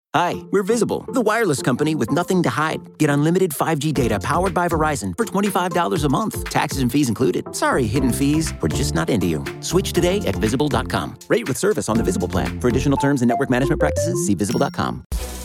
Hi, we're Visible, the wireless company with nothing to hide. Get unlimited 5G data powered by Verizon for $25 a month. Taxes and fees included. Sorry, hidden fees. We're just not into you. Switch today at Visible.com. Rate with service on the Visible plan. For additional terms and network management practices, see Visible.com.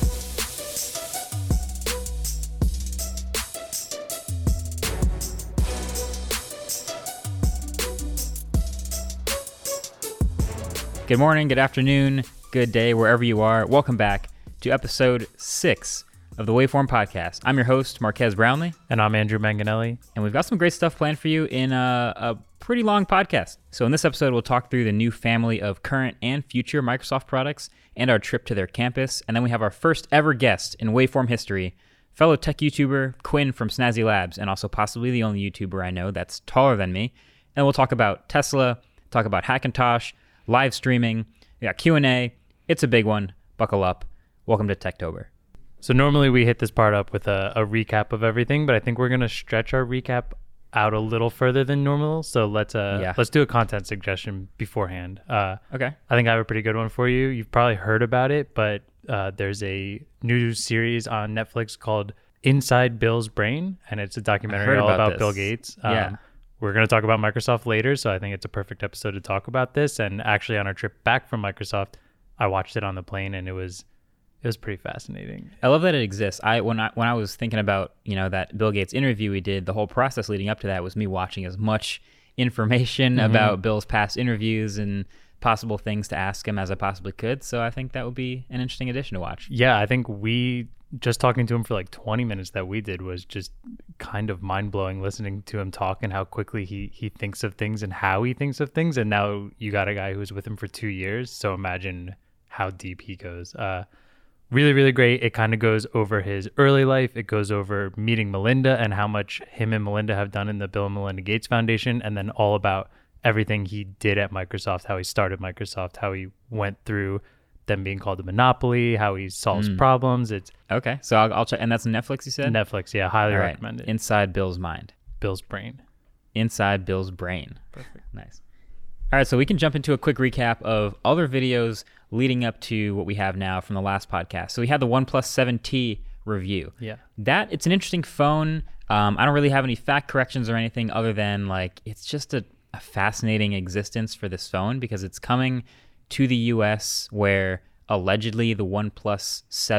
Good morning, good afternoon, good day, wherever you are. Welcome back to episode 6 of the Waveform Podcast. I'm your host, Marquez Brownlee. And I'm Andrew Manganelli. And we've got some great stuff planned for you in a pretty long podcast. So in this episode, we'll talk through the new family of current and future Microsoft products and our trip to their campus. And then we have our first ever guest in Waveform history, fellow tech YouTuber Quinn from Snazzy Labs, and also possibly the only YouTuber I know that's taller than me. And we'll talk about Tesla, talk about Hackintosh, live streaming, we got Q&A. It's a big one. Buckle up. Welcome to Techtober. So normally we hit this part up with a recap of everything, but I think we're going to stretch our recap out a little further than normal. So let's do a content suggestion beforehand. Okay. I think I have a pretty good one for you. You've probably heard about it, but there's a new series on Netflix called Inside Bill's Brain, and it's a documentary all about Bill Gates. Yeah. We're going to talk about Microsoft later, so I think it's a perfect episode to talk about this. And actually, on our trip back from Microsoft, I watched it on the plane, and it was pretty fascinating. I love that it exists. When I was thinking about that Bill Gates interview we did, the whole process leading up to that was me watching as much information about Bill's past interviews and possible things to ask him as I possibly could. So I think that would be an interesting addition to watch. Yeah, I think we just talking to him for like 20 minutes that we did was just kind of mind-blowing, listening to him talk and how quickly he thinks of things and how he thinks of things. And now you got a guy who's with him for 2 years, so imagine how deep he goes. Really, really great. It kind of goes over his early life. It goes over meeting Melinda and how much him and Melinda have done in the Bill and Melinda Gates Foundation, and then all about everything he did at Microsoft, how he started Microsoft, how he went through them being called a monopoly, how he solves problems. It's okay. So I'll check. And that's Netflix, you said? Netflix, yeah. Highly right. recommend it. Inside Bill's mind. Bill's brain. Inside Bill's brain. Perfect. Nice. All right, so we can jump into a quick recap of other videos leading up to what we have now from the last podcast. So we had the OnePlus 7T review. Yeah. It's an interesting phone. I don't really have any fact corrections or anything other than it's just a fascinating existence for this phone because it's coming to the US where allegedly the OnePlus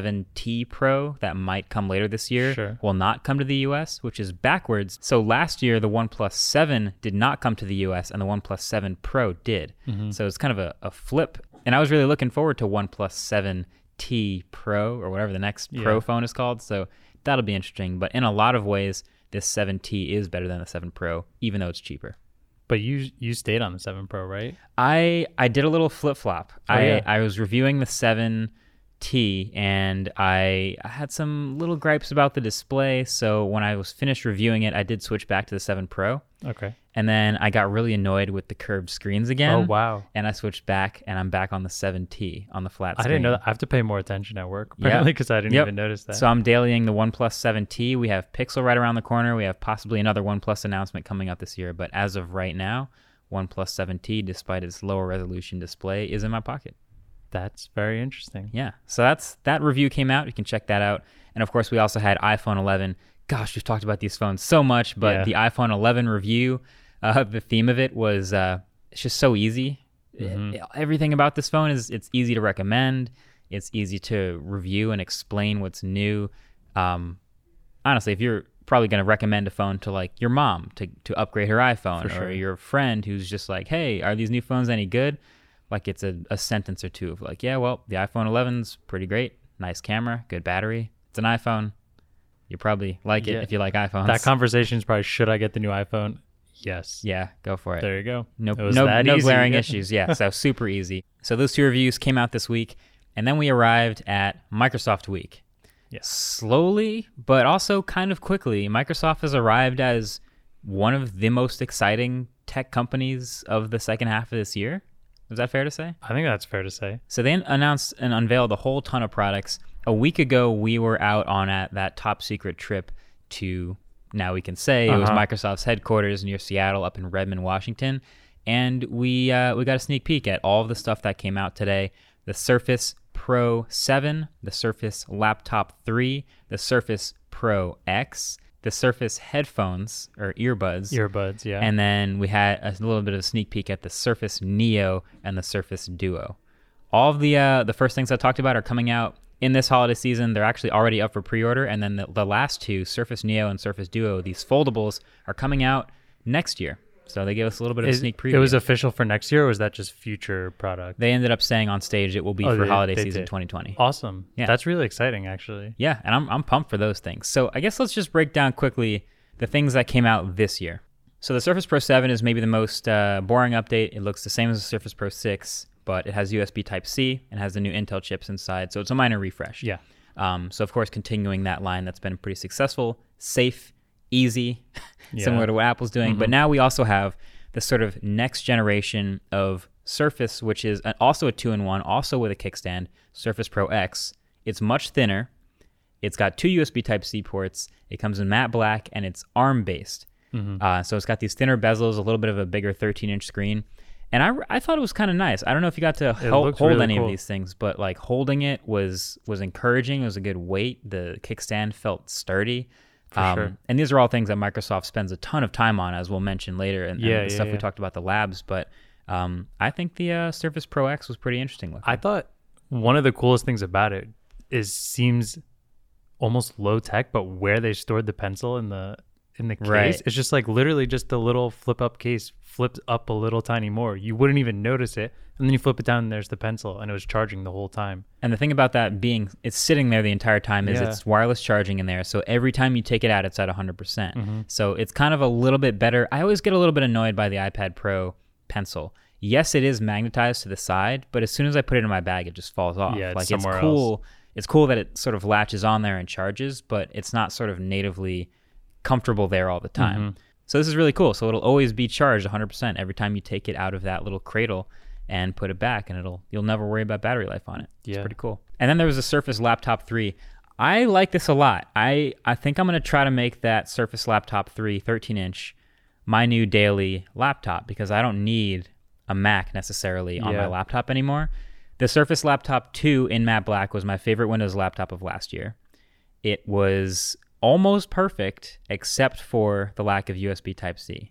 7T Pro that might come later this year will not come to the US, which is backwards. So last year, the OnePlus 7 did not come to the US and the OnePlus 7 Pro did. So it's kind of a flip. And I was really looking forward to OnePlus 7T Pro or whatever the next Pro phone is called. So that'll be interesting. But in a lot of ways, this 7T is better than the 7 Pro, even though it's cheaper. But you stayed on the 7 Pro, right? I did a little flip-flop. Yeah. I was reviewing the 7T, and I had some little gripes about the display, so when I was finished reviewing it, I did switch back to the 7 Pro. Okay. And then I got really annoyed with the curved screens again. Oh, wow. And I switched back, and I'm back on the 7T on the flat screen. I didn't know that. I have to pay more attention at work, apparently, because I didn't even notice that. So I'm dailying the OnePlus 7T. We have Pixel right around the corner. We have possibly another OnePlus announcement coming up this year. But as of right now, OnePlus 7T, despite its lower resolution display, is in my pocket. That's very interesting. Yeah. So that review came out. You can check that out. And of course, we also had iPhone 11. Gosh, we've talked about these phones so much, but the iPhone 11 review, the theme of it was it's just so easy. Everything about this phone it's easy to recommend. It's easy to review and explain what's new. Honestly, if you're probably going to recommend a phone to like your mom to upgrade her iPhone, or your friend who's just like, hey, are these new phones any good? Like it's a sentence or two of like, yeah, well, the iPhone 11's pretty great. Nice camera, good battery. It's an iPhone. You probably like it if you like iPhones. That conversation is probably, should I get the new iPhone? Yes. Yeah, go for it. There you go. No glaring issues. Yeah, so super easy. So those 2 reviews came out this week, and then we arrived at Microsoft Week. Yes. Slowly, but also kind of quickly, Microsoft has arrived as one of the most exciting tech companies of the second half of this year. Is that fair to say? I think that's fair to say. So they announced and unveiled a whole ton of products. A week ago, we were out on that top secret trip to, now we can say, it was Microsoft's headquarters near Seattle up in Redmond, Washington. And we got a sneak peek at all of the stuff that came out today. The Surface Pro 7, the Surface Laptop 3, the Surface Pro X, the Surface headphones or earbuds, yeah. And then we had a little bit of a sneak peek at the Surface Neo and the Surface Duo. All of the first things I talked about are coming out in this holiday season. They're actually already up for pre-order. And then the last two, Surface Neo and Surface Duo, these foldables are coming out next year. So they gave us a little bit of a sneak preview. It was official for next year, or was that just future product? They ended up saying on stage it will be for holiday season 2020. Awesome. Yeah. That's really exciting, actually. Yeah, and I'm pumped for those things. So I guess let's just break down quickly the things that came out this year. So the Surface Pro 7 is maybe the most boring update. It looks the same as the Surface Pro 6, but it has USB Type-C and has the new Intel chips inside. So it's a minor refresh. Yeah. So of course, continuing that line that's been pretty successful, safe, easy, similar to what Apple's doing. Mm-hmm. But now we also have the sort of next generation of Surface, which is also a 2-in-1, also with a kickstand, Surface Pro X. It's much thinner. It's got 2 USB Type-C ports. It comes in matte black, and it's ARM-based. Mm-hmm. So it's got these thinner bezels, a little bit of a bigger 13-inch screen. And I thought it was kind of nice. I don't know if you got to hold really any of these things, but like holding it was encouraging. It was a good weight. The kickstand felt sturdy. Sure. And these are all things that Microsoft spends a ton of time on, as we'll mention later, and the stuff we talked about the labs. But I think the Surface Pro X was pretty interesting looking. I thought one of the coolest things about it seems almost low tech, but where they stored the pencil in the case, it's just like literally just the little flip up case flipped up a little tiny more. You wouldn't even notice it, and then you flip it down and there's the pencil, and it was charging the whole time. And the thing about that being it's sitting there the entire time is it's wireless charging in there, so every time you take it out it's at 100%. Mm-hmm. So it's kind of a little bit better. I always get a little bit annoyed by the iPad Pro pencil. Yes, it is magnetized to the side, but as soon as I put it in my bag, it just falls off. Yeah, it's cool. It's cool that it sort of latches on there and charges, but it's not sort of natively comfortable there all the time. Mm-hmm. So this is really cool. So it'll always be charged 100% every time you take it out of that little cradle and put it back, and you'll never worry about battery life on it. It's pretty cool. And then there was a Surface Laptop 3. I like this a lot. I think I'm going to try to make that Surface Laptop 3 13-inch my new daily laptop, because I don't need a Mac necessarily on my laptop anymore. The Surface Laptop 2 in matte black was my favorite Windows laptop of last year. It was almost perfect, except for the lack of USB Type-C.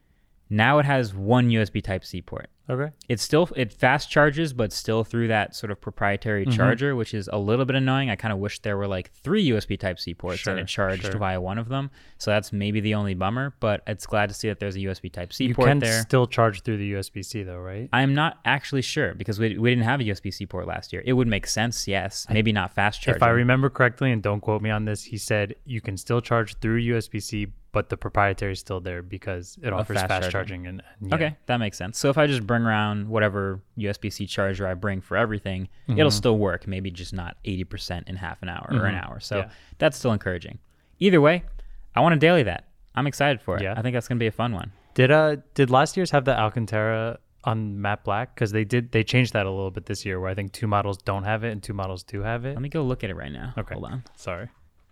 Now it has one USB Type-C port. Okay. It fast charges, but still through that sort of proprietary charger, which is a little bit annoying. I kind of wish there were like 3 USB Type-C ports and it charged via one of them. So that's maybe the only bummer, but it's glad to see that there's a USB Type-C port there. You can still charge through the USB-C though, right? I'm not actually sure, because we didn't have a USB-C port last year. It would make sense, yes. Maybe not fast charging. If I remember correctly, and don't quote me on this, he said you can still charge through USB-C, but the proprietary is still there because it offers fast charging. And Okay, that makes sense. So if I just bring around whatever USB-C charger I bring for everything, it'll still work, maybe just not 80% in half an hour or an hour. So that's still encouraging. Either way, I want to daily that. I'm excited for it. I think that's going to be a fun one. Did last year's have the Alcantara on matte black? Because they changed that a little bit this year, where I think 2 models don't have it and 2 models do have it. Let me go look at it right now. Okay. Hold on. Sorry.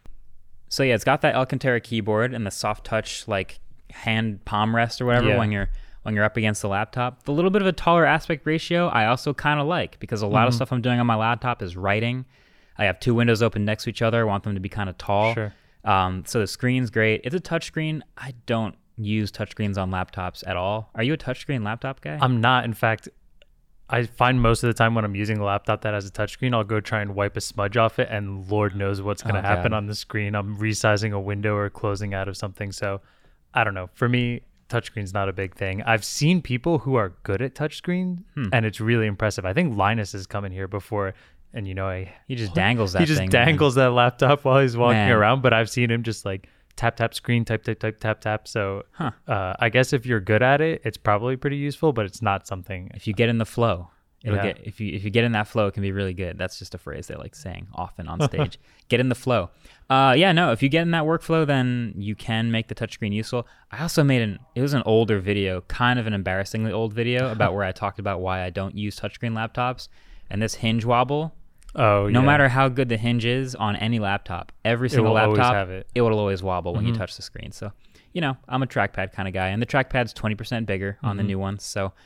So yeah, it's got that Alcantara keyboard and the soft touch like hand palm rest or whatever when you're up against the laptop. The little bit of a taller aspect ratio I also kind of like, because a lot of stuff I'm doing on my laptop is writing. I have 2 windows open next to each other. I want them to be kind of tall. Sure. So the screen's great. It's a touchscreen. I don't use touchscreens on laptops at all. Are you a touchscreen laptop guy? I'm not. In fact, I find most of the time when I'm using a laptop that has a touchscreen, I'll go try and wipe a smudge off it, and Lord knows what's going to happen on the screen. I'm resizing a window or closing out of something. So I don't know. For me, touchscreen's not a big thing. I've seen people who are good at touchscreen, and it's really impressive. I think Linus has come in here before, and he just dangles that thing. He just dangles that laptop while he's walking around, but I've seen him just like tap screen, tap. So I guess if you're good at it, it's probably pretty useful, but it's not something. If you get in the flow, if you get in that flow, it can be really good. That's just a phrase they like saying often on stage. Get in the flow. If you get in that workflow, then you can make the touchscreen useful. I also made it was an older video, kind of an embarrassingly old video about where I talked about why I don't use touchscreen laptops, and this hinge wobble. No matter how good the hinge is on any laptop, every single laptop, it will always wobble when you touch the screen. So, I'm a trackpad kind of guy, and the trackpad's 20% bigger on the new ones. So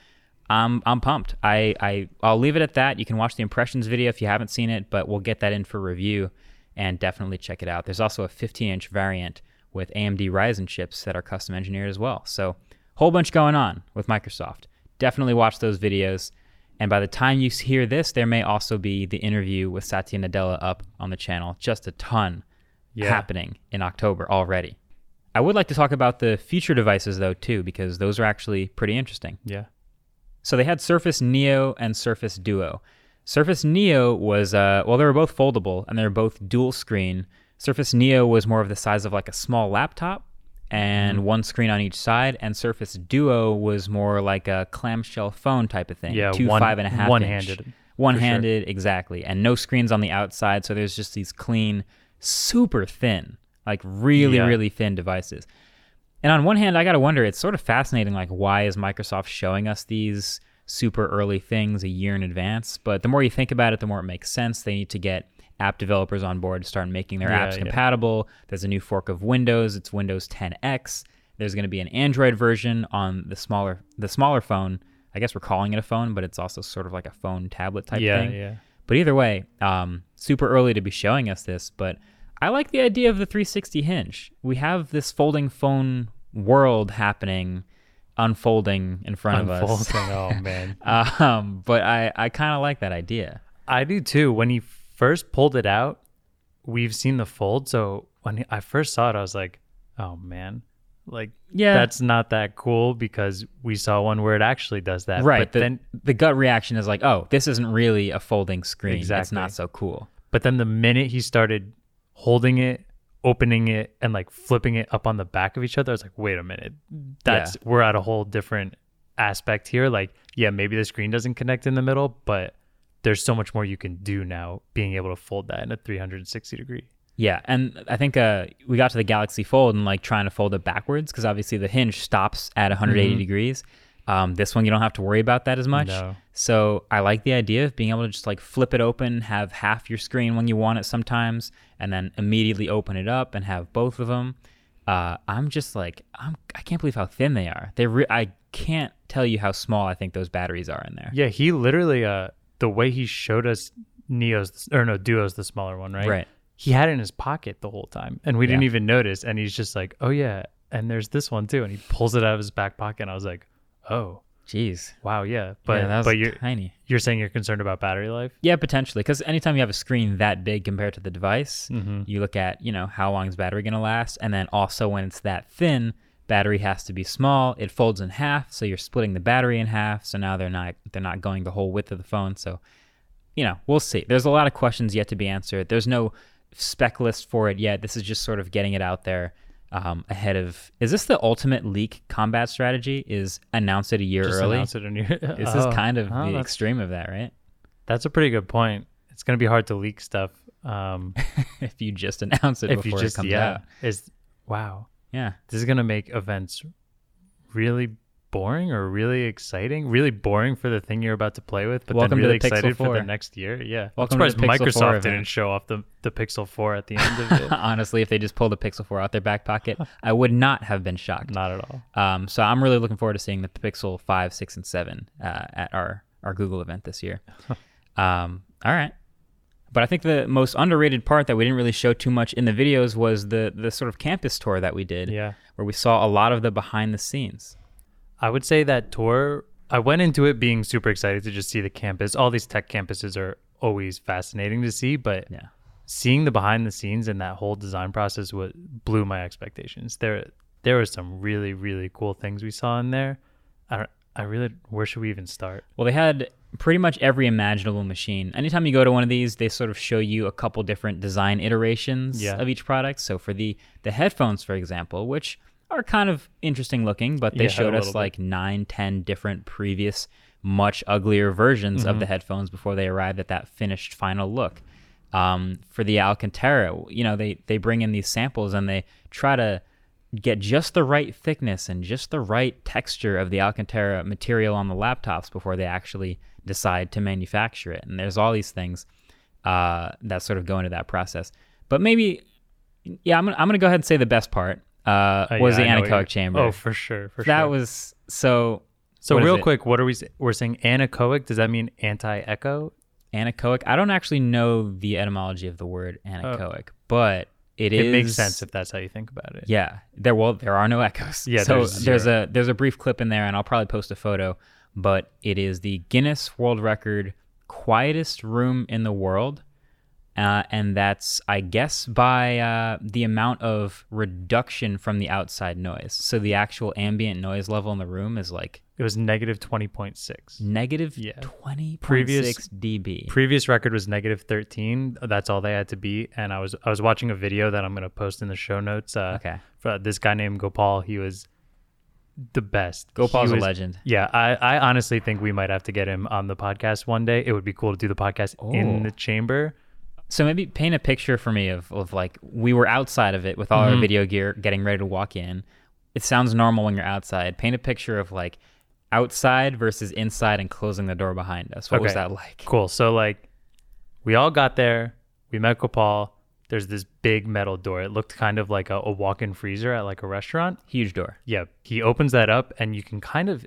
I'm pumped. I'll leave it at that. You can watch the impressions video if you haven't seen it, but we'll get that in for review and definitely check it out. There's also a 15-inch variant with AMD Ryzen chips that are custom engineered as well. So whole bunch going on with Microsoft. Definitely watch those videos. And by the time you hear this, there may also be the interview with Satya Nadella up on the channel. Just a ton happening in October already. I would like to talk about the future devices, though, too, because those are actually pretty interesting. Yeah. So they had Surface Neo and Surface Duo. Surface Neo was, they were both foldable, and they were both dual screen. Surface Neo was more of the size of like a small laptop, and one screen on each side, and Surface Duo was more like a clamshell phone type of thing. Yeah, 5.5 one-handed. inch. One-handed, exactly. And no screens on the outside, so there's just these clean, super thin, like really thin devices. And on one hand, I got to wonder, it's sort of fascinating, like, why is Microsoft showing us these super early things a year in advance? But the more you think about it, the more it makes sense. They need to get app developers on board to start making their apps compatible. There's a new fork of Windows. It's Windows 10X. There's going to be an Android version on the smaller phone. I guess we're calling it a phone, but it's also sort of like a phone tablet type thing. Yeah. But either way, super early to be showing us this, but I like the idea of the 360 hinge. We have this folding phone world happening, unfolding in front of us. Oh, man. But I kind of like that idea. I do too. When he first pulled it out, we've seen the fold. So when I first saw it, I was like, oh, man. Like, that's not that cool, because we saw one where it actually does that. Right. But then the gut reaction is like, oh, this isn't really a folding screen. Exactly. It's not so cool. But then the minute he started holding it, opening it, and like flipping it up on the back of each other, I was like, wait a minute. We're at a whole different aspect here. Like, yeah, maybe the screen doesn't connect in the middle, but there's so much more you can do now being able to fold that in a 360 degree. Yeah, and I think we got to the Galaxy Fold and like trying to fold it backwards, because obviously the hinge stops at 180 degrees. This one, you don't have to worry about that as much. No. So I like the idea of being able to just like flip it open, have half your screen when you want it sometimes, and then immediately open it up and have both of them. I'm just like, I can't believe how thin they are. I can't tell you how small I think those batteries are in there. Yeah, he literally, the way he showed us Duo's the smaller one, right? Right. He had it in his pocket the whole time, and we didn't even notice. And he's just like, oh yeah, and there's this one too. And he pulls it out of his back pocket, and I was like, oh. Jeez. Wow, yeah. But you're tiny. You're saying you're concerned about battery life? Yeah, potentially. Because anytime you have a screen that big compared to the device, you look at, how long is battery going to last? And then also when it's that thin, battery has to be small. It folds in half, so you're splitting the battery in half. So now they're not going the whole width of the phone. So, we'll see. There's a lot of questions yet to be answered. There's no spec list for it yet. This is just sort of getting it out there. Ahead of, is this the ultimate leak combat strategy? Is announce it a year early? Announce it a year. This is kind of the extreme of that, right? That's a pretty good point. It's going to be hard to leak stuff if you just announce it before it comes out. Wow. Yeah, this is going to make events really boring or really exciting. Really boring for the thing you're about to play with, but then really excited for the next year. Yeah, I'm surprised Microsoft didn't show off the Pixel 4 at the end of it. Honestly, if they just pulled the Pixel 4 out their back pocket, I would not have been shocked. Not at all. So I'm really looking forward to seeing the Pixel 5, 6, and 7 at our Google event this year. All right. But I think the most underrated part that we didn't really show too much in the videos was the sort of campus tour that we did, where we saw a lot of the behind the scenes. I would say that tour, I went into it being super excited to just see the campus. All these tech campuses are always fascinating to see, but seeing the behind the scenes and that whole design process blew my expectations. There were some really, really cool things we saw in there. Where should we even start? Well, they had pretty much every imaginable machine. Anytime you go to one of these, they sort of show you a couple different design iterations of each product. So for the headphones, for example, which are kind of interesting looking, but they showed us like 9-10 different previous much uglier versions of the headphones before they arrived at that finished final look. For the Alcantara, they bring in these samples and they try to get just the right thickness and just the right texture of the Alcantara material on the laptops before they actually decide to manufacture it. And there's all these things that sort of go into that process. But maybe, I'm gonna go ahead and say the best part was the anechoic chamber. Oh, for sure. That was so So real quick, what are we're saying anechoic? Does that mean anti-echo? Anechoic. I don't actually know the etymology of the word anechoic, but it makes sense if that's how you think about it. Yeah. There are no echoes. Yeah. So there's a brief clip in there, and I'll probably post a photo, but it is the Guinness World Record quietest room in the world. And that's, I guess, by the amount of reduction from the outside noise. So the actual ambient noise level in the room is like... It was negative 20.6. Negative 20.6 dB. Previous record was negative 13. That's all they had to beat. And I was watching a video that I'm going to post in the show notes. Okay. For this guy named Gopal. He was the best. Gopal's a legend. Yeah. I honestly think we might have to get him on the podcast one day. It would be cool to do the podcast in the chamber. So maybe paint a picture for me of like, we were outside of it with all our video gear, getting ready to walk in. It sounds normal when you're outside. Paint a picture of like outside versus inside and closing the door behind us. What was that like? Cool. So like we all got there. We met Gopal. There's this big metal door. It looked kind of like a walk-in freezer at like a restaurant. Huge door. Yeah. He opens that up and you kind of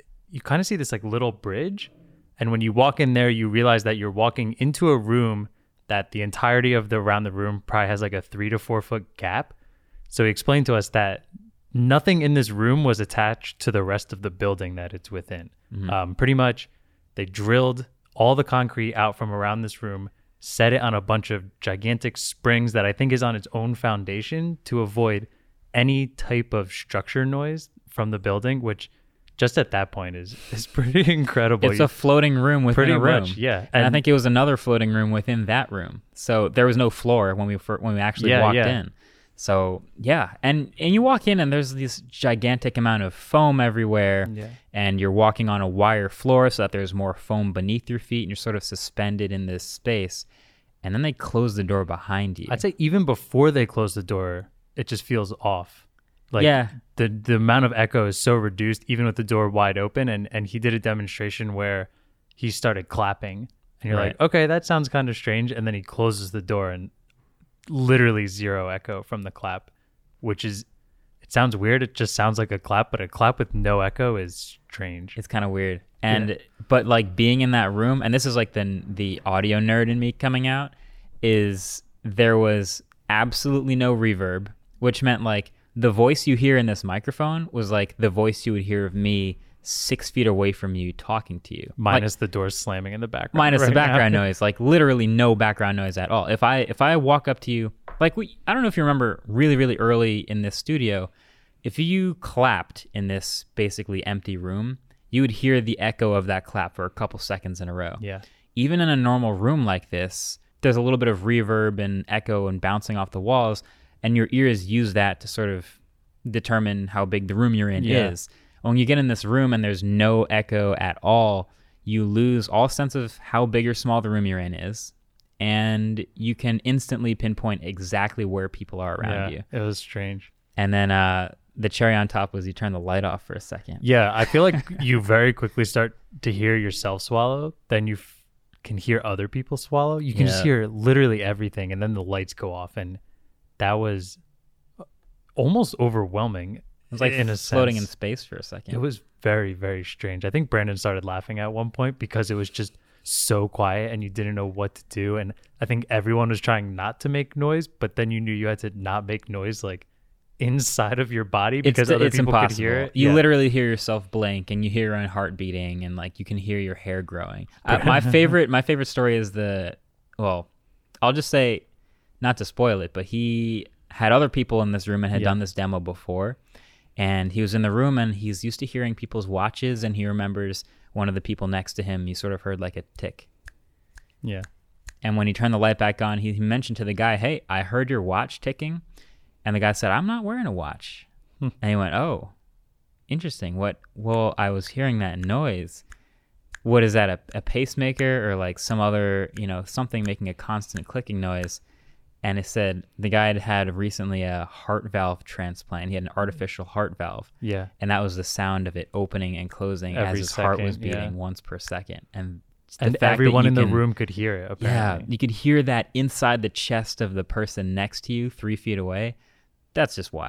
see this like little bridge. And when you walk in there, you realize that you're walking into a room that the entirety of around the room probably has like a 3 to 4 foot gap. So he explained to us that nothing in this room was attached to the rest of the building that it's within. Pretty much they drilled all the concrete out from around this room, set it on a bunch of gigantic springs that I think is on its own foundation to avoid any type of structure noise from the building, which just at that point is pretty incredible. It's a floating room within a room. Much, yeah. And I think it was another floating room within that room. So there was no floor when we actually walked in. So yeah, and you walk in and there's this gigantic amount of foam everywhere, and you're walking on a wire floor so that there's more foam beneath your feet, and you're sort of suspended in this space. And then they close the door behind you. I'd say even before they close the door, it just feels off. Like the amount of echo is so reduced, even with the door wide open. And he did a demonstration where he started clapping, and you're like, okay, that sounds kind of strange. And then he closes the door, and literally zero echo from the clap, which is, it sounds weird. It just sounds like a clap, but a clap with no echo is strange. It's kind of weird. And but like being in that room, and this is like the audio nerd in me coming out, is there was absolutely no reverb, which meant like the voice you hear in this microphone was like the voice you would hear of me 6 feet away from you talking to you. Minus the doors slamming in the background. Minus the background noise, like literally no background noise at all. If I walk up to you, like I don't know if you remember really, really early in this studio, if you clapped in this basically empty room, you would hear the echo of that clap for a couple seconds in a row. Yeah. Even in a normal room like this, there's a little bit of reverb and echo and bouncing off the walls, and your ears use that to sort of determine how big the room you're in is. When you get in this room and there's no echo at all, you lose all sense of how big or small the room you're in is, and you can instantly pinpoint exactly where people are around you. It was strange. And then the cherry on top was you turn the light off for a second. Yeah, I feel like you very quickly start to hear yourself swallow, then you can hear other people swallow. You can just hear literally everything, and then the lights go off, and that was almost overwhelming. It was like in a floating sense. In space for a second. It was very, very strange. I think Brandon started laughing at one point because it was just so quiet and you didn't know what to do. And I think everyone was trying not to make noise, but then you knew you had to not make noise like inside of your body because other people impossible. Could hear it. You literally hear yourself blink, and you hear your own heart beating, and like you can hear your hair growing. My favorite story is I'll just say, not to spoil it, but he had other people in this room and had done this demo before. And he was in the room and he's used to hearing people's watches, and he remembers one of the people next to him, he sort of heard like a tick. Yeah. And when he turned the light back on, he mentioned to the guy, "Hey, I heard your watch ticking." And the guy said, "I'm not wearing a watch." And he went, "Oh, interesting. What?" "Well, I was hearing that noise." "What is that, a pacemaker or like some other, something making a constant clicking noise?" And it said the guy had recently a heart valve transplant. He had an artificial heart valve. Yeah. And that was the sound of it opening and closing as his heart was beating once per second. And everyone in the room could hear it, apparently. Yeah, you could hear that inside the chest of the person next to you, 3 feet away. That's just wild.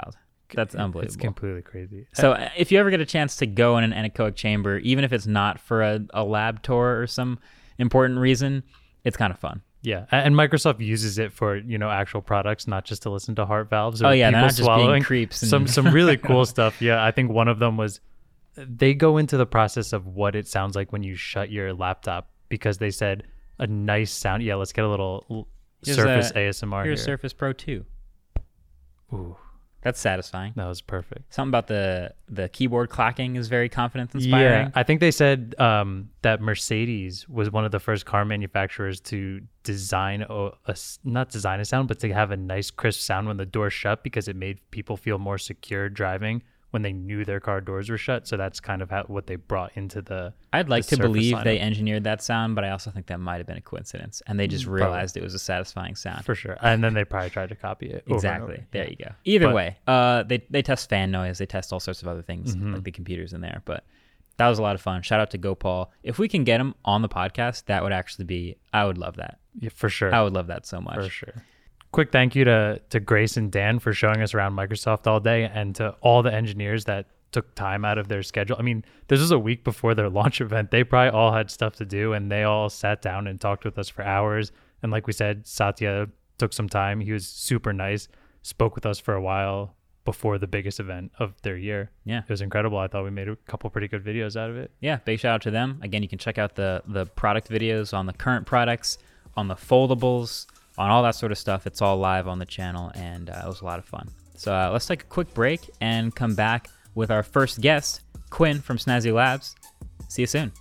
That's unbelievable. It's completely crazy. So if you ever get a chance to go in an anechoic chamber, even if it's not for a lab tour or some important reason, it's kind of fun. Yeah, and Microsoft uses it for, actual products, not just to listen to heart valves or they're people not just swallowing. Being creeps. And Some really cool stuff. Yeah, I think one of them was they go into the process of what it sounds like when you shut your laptop, because they said a nice sound. Yeah, let's get a little Surface ASMR here's here. Surface Pro 2. Ooh, that's satisfying. that was perfect. Something about the keyboard clacking is very confidence inspiring. Yeah, I think they said that Mercedes was one of the first car manufacturers to design not design a sound, but to have a nice crisp sound when the door's shut, because it made people feel more secure driving when they knew their car doors were shut. So that's kind of what they brought into the I'd like the to Surface believe lineup. they engineered that sound, but I also think that might have been a coincidence, and they just realized it was a satisfying sound. For sure. And then they probably tried to copy it. Exactly. There you go. Either way, they test fan noise. They test all sorts of other things, like the computers in there. But that was a lot of fun. Shout out to Gopal. If we can get him on the podcast, that would actually be, I would love that. Yeah, for sure. I would love that so much. For sure. Quick thank you to Grace and Dan for showing us around Microsoft all day, and to all the engineers that took time out of their schedule. I mean, this was a week before their launch event. They probably all had stuff to do, and they all sat down and talked with us for hours. And like we said, Satya took some time. He was super nice, spoke with us for a while before the biggest event of their year. Yeah. It was incredible. I thought we made a couple pretty good videos out of it. Yeah, big shout out to them. Again, you can check out the product videos on the current products, on the foldables, on all that sort of stuff. It's all live on the channel, and it was a lot of fun. So let's take a quick break and come back with our first guest, Quinn from Snazzy Labs. See you soon.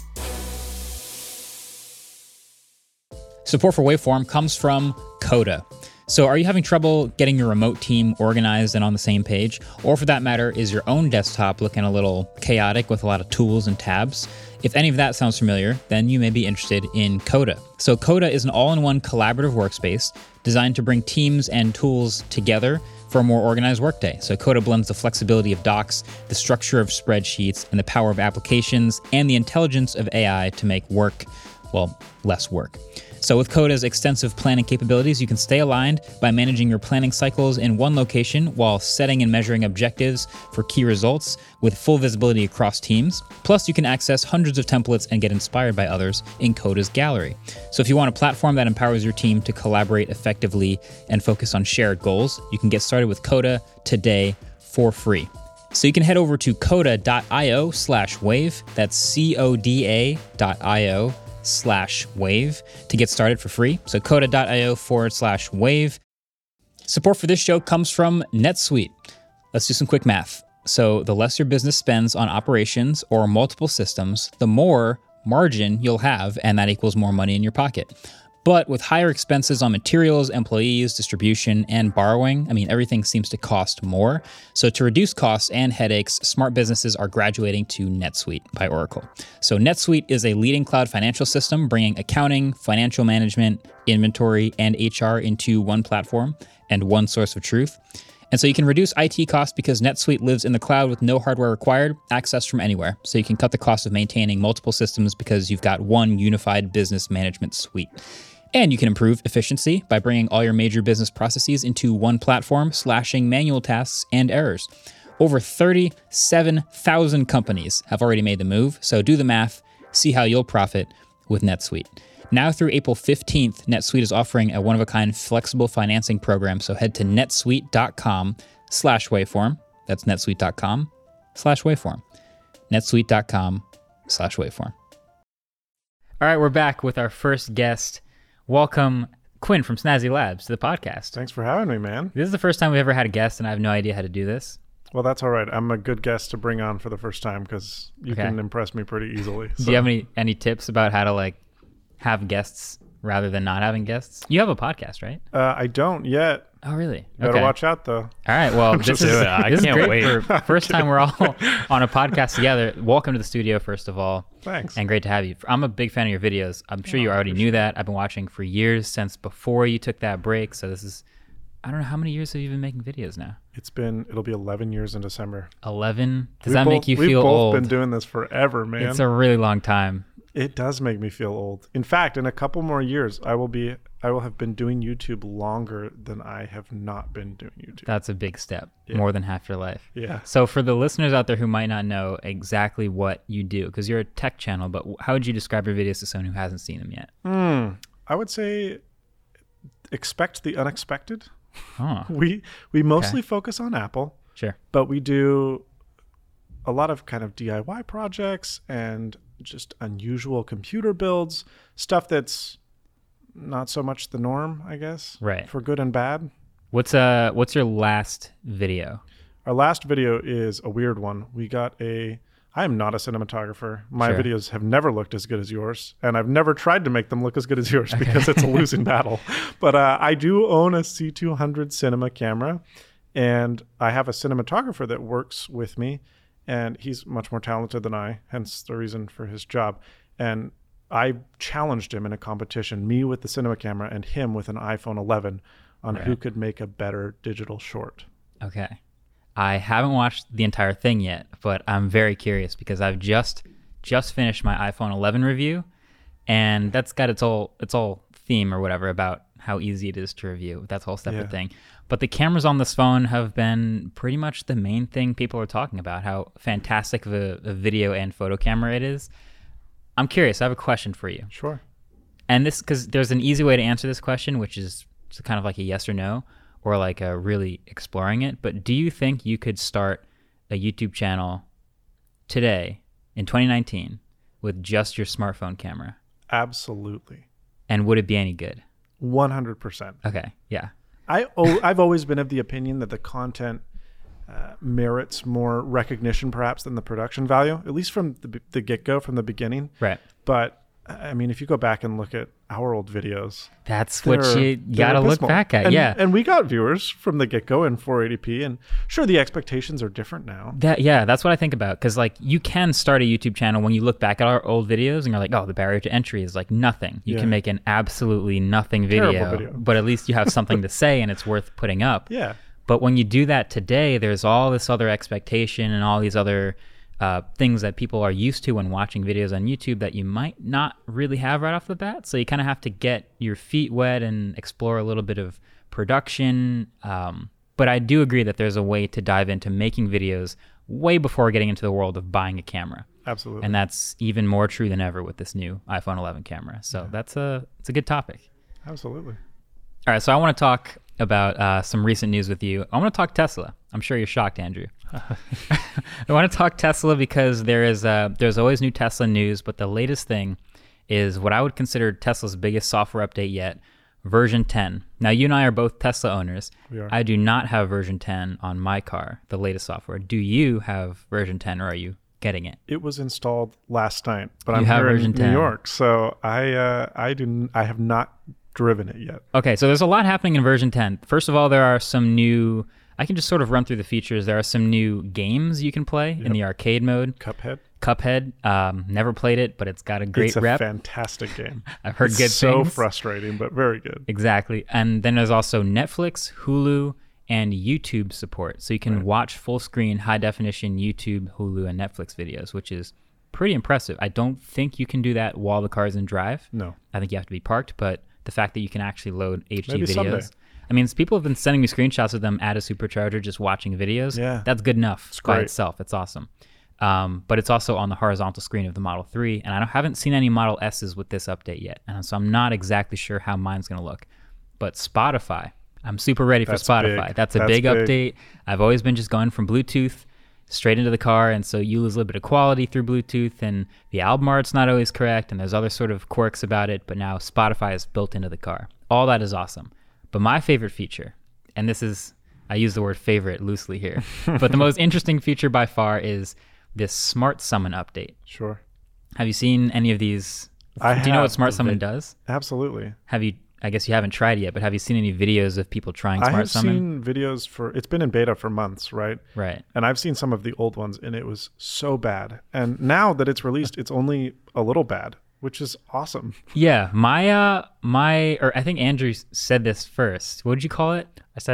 Support for Waveform comes from Coda. So are you having trouble getting your remote team organized and on the same page? Or for that matter, is your own desktop looking a little chaotic with a lot of tools and tabs? If any of that sounds familiar, then you may be interested in Coda. So Coda is an all-in-one collaborative workspace designed to bring teams and tools together for a more organized workday. So Coda blends the flexibility of docs, the structure of spreadsheets, and the power of applications, and the intelligence of AI to make work, well, less work. So with Coda's extensive planning capabilities, you can stay aligned by managing your planning cycles in one location while setting and measuring objectives for key results with full visibility across teams. Plus, you can access hundreds of templates and get inspired by others in Coda's gallery. So if you want a platform that empowers your team to collaborate effectively and focus on shared goals, you can get started with Coda today for free. So you can head over to coda.io/wave. That's coda.io/wave to get started for free. So coda.io/wave. Support for this show comes from NetSuite. Let's do some quick math. So the less your business spends on operations or multiple systems, the more margin you'll have, and that equals more money in your pocket. But with higher expenses on materials, employees, distribution, and borrowing, everything seems to cost more. So to reduce costs and headaches, smart businesses are graduating to NetSuite by Oracle. So NetSuite is a leading cloud financial system bringing accounting, financial management, inventory, and HR into one platform and one source of truth. And so you can reduce IT costs because NetSuite lives in the cloud with no hardware required, access from anywhere. So you can cut the cost of maintaining multiple systems because you've got one unified business management suite. And you can improve efficiency by bringing all your major business processes into one platform, slashing manual tasks and errors. Over 37,000 companies have already made the move, so do the math, see how you'll profit with NetSuite. Now through April 15th, NetSuite is offering a one-of-a-kind flexible financing program, so head to netsuite.com/waveform. That's netsuite.com/waveform. netsuite.com/waveform. All right, we're back with our first guest. Welcome, Quinn from Snazzy Labs, to the podcast. Thanks for having me, man. This is the first time we've ever had a guest, and I have no idea how to do this. Well, that's all right. I'm a good guest to bring on for the first time because you can impress me pretty easily. So. Do you have any tips about how to have guests rather than not having guests? You have a podcast, right? I don't yet. Oh, really? Better watch out, though. All right. Well, this is can't great. wait. For first time we're all on a podcast together. Welcome to the studio, first of all. Thanks. And great to have you. I'm a big fan of your videos. I'm sure you already knew that. I've been watching for years, since before you took that break. So this is, I don't know, how many years have you been making videos now? It'll be 11 years in December. 11? Does that make you feel We've old? both been doing this forever, man. It's a really long time. It does make me feel old. In fact, in a couple more years, I will be I will have been doing YouTube longer than I have not been doing YouTube. That's a big step, more than half your life. Yeah. So for the listeners out there who might not know exactly what you do, because you're a tech channel, but how would you describe your videos to someone who hasn't seen them yet? I would say expect the unexpected. Oh. We mostly focus on Apple. Sure. But we do a lot of kind of DIY projects and just unusual computer builds, stuff that's not so much the norm, I guess. Right. For good and bad. What's your last video? Our last video is a weird one. I am not a cinematographer. My videos have never looked as good as yours, and I've never tried to make them look as good as yours because it's a losing battle. But I do own a C200 cinema camera, and I have a cinematographer that works with me, and he's much more talented than I, hence the reason for his job. And I challenged him in a competition, me with the cinema camera and him with an iPhone 11, on who could make a better digital short. Okay. I haven't watched the entire thing yet, but I'm very curious because I've just finished my iPhone 11 review, and that's got its whole theme or whatever about how easy it is to review. That's a whole separate thing. But the cameras on this phone have been pretty much the main thing people are talking about, how fantastic of a video and photo camera it is. I'm curious. I have a question for you. Sure. And this, because there's an easy way to answer this question, which is kind of like a yes or no, or like a really exploring it. But do you think you could start a YouTube channel today in 2019 with just your smartphone camera? Absolutely. And would it be any good? 100%. Okay. Yeah. I've always been of the opinion that the content merits more recognition perhaps than the production value, at least from the get-go, from the beginning. Right. But I mean, if you go back and look at our old videos, that's what you gotta look back at. And we got viewers from the get-go in 480p, and sure, the expectations are different now. That's what I think about, because like you can start a YouTube channel when you look back at our old videos and you're like, oh, the barrier to entry is like nothing. You can make an absolutely nothing video, but at least you have something to say and it's worth putting up. Yeah. But when you do that today, there's all this other expectation and all these other things that people are used to when watching videos on YouTube that you might not really have right off the bat. So you kind of have to get your feet wet and explore a little bit of production. But I do agree that there's a way to dive into making videos way before getting into the world of buying a camera. Absolutely. And that's even more true than ever with this new iPhone 11 camera. So it's a good topic. Absolutely. All right, so I want to talk about some recent news with you. I want to talk Tesla. I'm sure you're shocked, Andrew. I want to talk Tesla because there's always new Tesla news, but the latest thing is what I would consider Tesla's biggest software update yet, version 10. Now, you and I are both Tesla owners. We are. I do not have version 10 on my car, the latest software. Do you have version 10, or are you getting it? It was installed last night, but You I'm have here version in 10. New York, so I have not driven it yet. Okay, so there's a lot happening in version 10. First of all, there are some new, I can just sort of run through the features. There are some new games you can play in the arcade mode. Cuphead. Never played it, but it's got a great rep. It's a fantastic game. I've heard good things. So frustrating, but very good. Exactly. And then there's also Netflix, Hulu, and YouTube support. So you can watch full screen, high definition YouTube, Hulu, and Netflix videos, which is pretty impressive. I don't think you can do that while the car's in drive. No. I think you have to be parked, but the fact that you can actually load HD Maybe videos. Someday. I mean, people have been sending me screenshots of them at a supercharger just watching videos. Yeah. That's good enough by great. itself. It's awesome. But it's also on the horizontal screen of the Model 3, and I haven't seen any Model S's with this update yet, and so I'm not exactly sure how mine's going to look. But Spotify, I'm super ready for Spotify. That's a big update. I've always been just going from Bluetooth straight into the car, and so you lose a little bit of quality through Bluetooth, and the album art's not always correct, and there's other sort of quirks about it, but now Spotify is built into the car. All that is awesome. But my favorite feature, and this is, I use the word favorite loosely here, but the most interesting feature by far is this Smart Summon update. Sure. Have you seen any of these? Do you know what Smart Summon does? Absolutely. I guess you haven't tried it yet, but have you seen any videos of people trying Smart Summon? I have seen videos it's been in beta for months, right? Right. And I've seen some of the old ones, and it was so bad. And now that it's released, it's only a little bad, which is awesome. Yeah. I think Andrew said this first. What did you call it? I said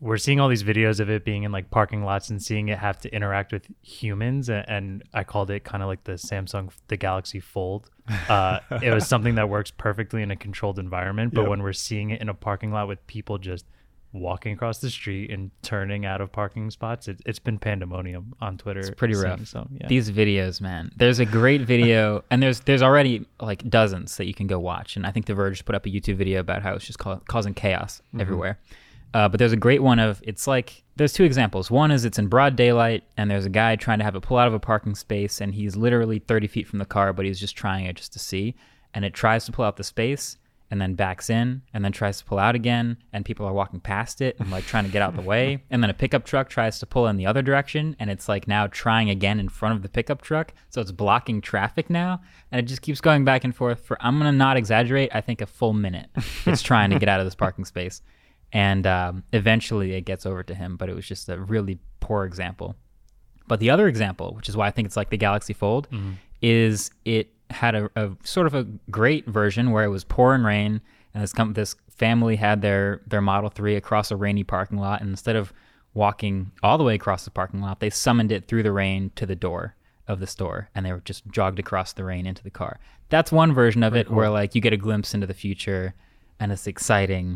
we're seeing all these videos of it being in like parking lots and seeing it have to interact with humans. And I called it kind of like the Galaxy Fold. It was something that works perfectly in a controlled environment. But when we're seeing it in a parking lot with people just walking across the street and turning out of parking spots, it's been pandemonium on Twitter. It's pretty rough. So, yeah. These videos, man. There's a great video, and there's already like dozens that you can go watch. And I think The Verge put up a YouTube video about how it's just causing chaos everywhere. But there's a great one of, it's like, there's two examples. One is it's in broad daylight, and there's a guy trying to have it pull out of a parking space, and he's literally 30 feet from the car, but he's just trying it just to see. And it tries to pull out the space, and then backs in, and then tries to pull out again, and people are walking past it and like trying to get out the way. And then a pickup truck tries to pull in the other direction, and it's like now trying again in front of the pickup truck. So it's blocking traffic now, and it just keeps going back and forth for, I'm gonna not exaggerate, I think a full minute. It's trying to get out of this parking space. And eventually it gets over to him, but it was just a really poor example. But the other example, which is why I think it's like the Galaxy Fold, is it had a sort of a great version where it was pouring rain, and this family had their Model 3 across a rainy parking lot, and instead of walking all the way across the parking lot, they summoned it through the rain to the door of the store, and they were just jogged across the rain into the car. That's one version of it where like you get a glimpse into the future, and it's exciting.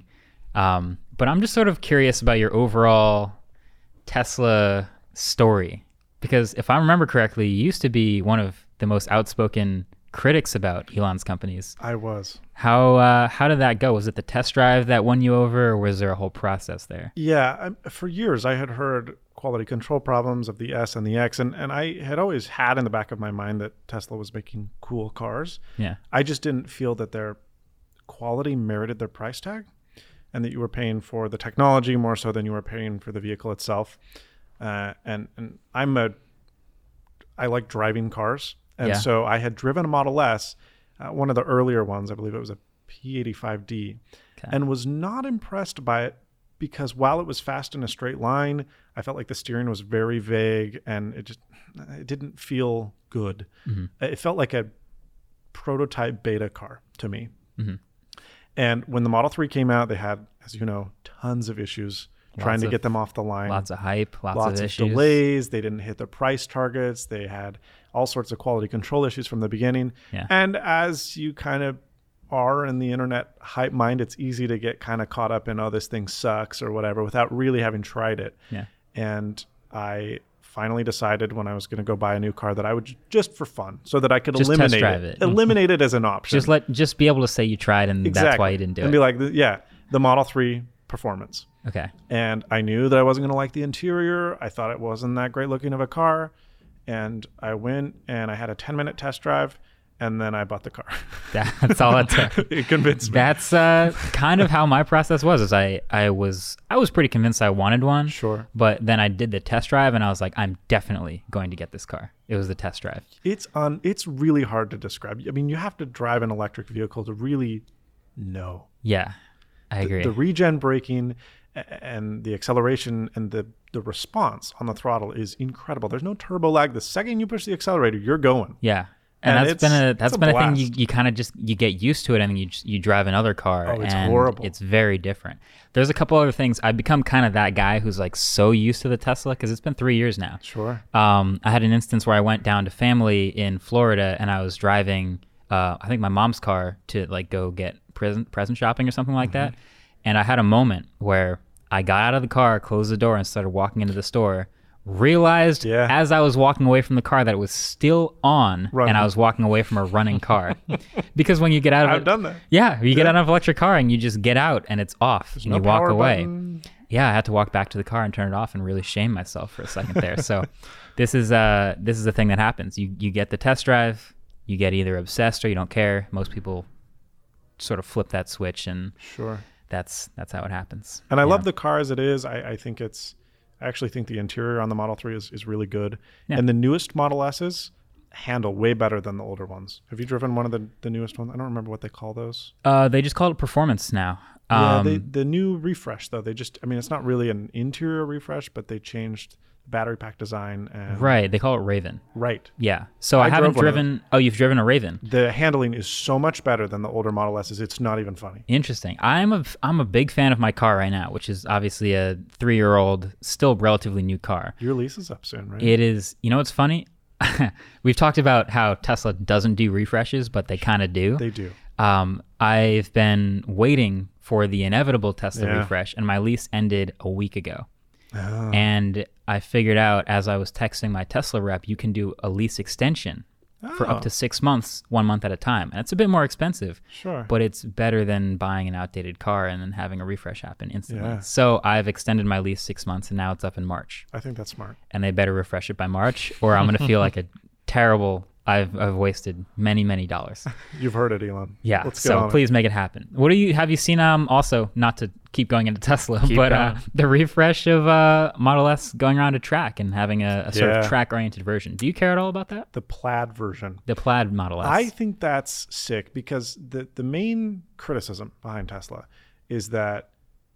But I'm just sort of curious about your overall Tesla story, because if I remember correctly, you used to be one of the most outspoken critics about Elon's companies. I was. How did that go? Was it the test drive that won you over, or was there a whole process there? Yeah, for years I had heard quality control problems of the S and the X, and I had always had in the back of my mind that Tesla was making cool cars. Yeah. I just didn't feel that their quality merited their price tag, and that you were paying for the technology more so than you were paying for the vehicle itself. And I like driving cars. And so I had driven a Model S, one of the earlier ones, I believe it was a P85D, and was not impressed by it because while it was fast in a straight line, I felt like the steering was very vague, and it didn't feel good. It felt like a prototype beta car to me. And when the Model 3 came out, they had, as you know, tons of issues trying to get them off the line. Lots of hype, lots of issues. Delays. They didn't hit their price targets. They had all sorts of quality control issues from the beginning. Yeah. And as you kind of are in the internet hype mind, it's easy to get kind of caught up in, oh, this thing sucks or whatever, without really having tried it. Yeah. And I finally decided when I was going to go buy a new car that I would just for fun, so that I could just eliminate test drive it. Eliminate it as an option. Just be able to say you tried, and that's why you didn't do it. And be like, yeah, the Model 3 performance. Okay. And I knew that I wasn't going to like the interior. I thought it wasn't that great looking of a car. And I went and I had a 10-minute test drive, and then I bought the car. That's all it took. It convinced me. That's kind of how my process was. Is I was pretty convinced I wanted one. Sure. But then I did the test drive, and I was like, I'm definitely going to get this car. It was the test drive. It's really hard to describe. I mean, you have to drive an electric vehicle to really know. Yeah, I agree. The regen braking and the acceleration and the response on the throttle is incredible. There's no turbo lag. The second you push the accelerator, you're going. Yeah. And that's been a thing you kind of you get used to it, and then you drive another car. Oh, it's and horrible. It's very different. There's a couple other things. I've become kind of that guy who's like so used to the Tesla because it's been 3 years now. Sure. I had an instance where I went down to family in Florida, and I was driving I think my mom's car to like go get present shopping or something like that. And I had a moment where I got out of the car, closed the door, and started walking into the store. Realized as I was walking away from the car that it was still on, and I was walking away from a running car. Because when you get out of I've done that. Yeah, you get out of an electric car and you just get out and it's off. There's and no you walk power away. button. Yeah, I had to walk back to the car and turn it off and really shame myself for a second there. So this is the thing that happens. You get the test drive, you get either obsessed or you don't care. Most people sort of flip that switch, and Sure. that's how it happens. And I love the car as it is. I think I actually think the interior on the Model 3 is really good. Yeah. And the newest Model S's handle way better than the older ones. Have you driven one of the newest ones? I don't remember what they call those. They just call it performance now. The new refresh though, it's not really an interior refresh, but they changed the battery pack design and Right. They call it Raven. Right. Yeah. So I haven't driven. Oh, you've driven a Raven. The handling is so much better than the older Model S's. It's not even funny. Interesting. I'm a big fan of my car right now, which is obviously a 3-year-old, still relatively new car. Your lease is up soon, right? It is. You know what's funny? We've talked about how Tesla doesn't do refreshes, but they kind of do. They do. I've been waiting for the inevitable Tesla refresh, and my lease ended a week ago. Oh. And I figured out as I was texting my Tesla rep, you can do a lease extension for up to 6 months, 1 month at a time. And it's a bit more expensive, sure, but it's better than buying an outdated car and then having a refresh happen instantly. Yeah. So I've extended my lease 6 months, and now it's up in March. I think that's smart. And they better refresh it by March, or I'm going to feel like a terrible... I've wasted many dollars. You've heard it, Elon. Yeah. So please make it happen. Have you seen also, not to keep going into Tesla, the refresh of Model S going around a track and having a sort of track oriented version. Do you care at all about that? The plaid version. The plaid Model S. I think that's sick because the main criticism behind Tesla is that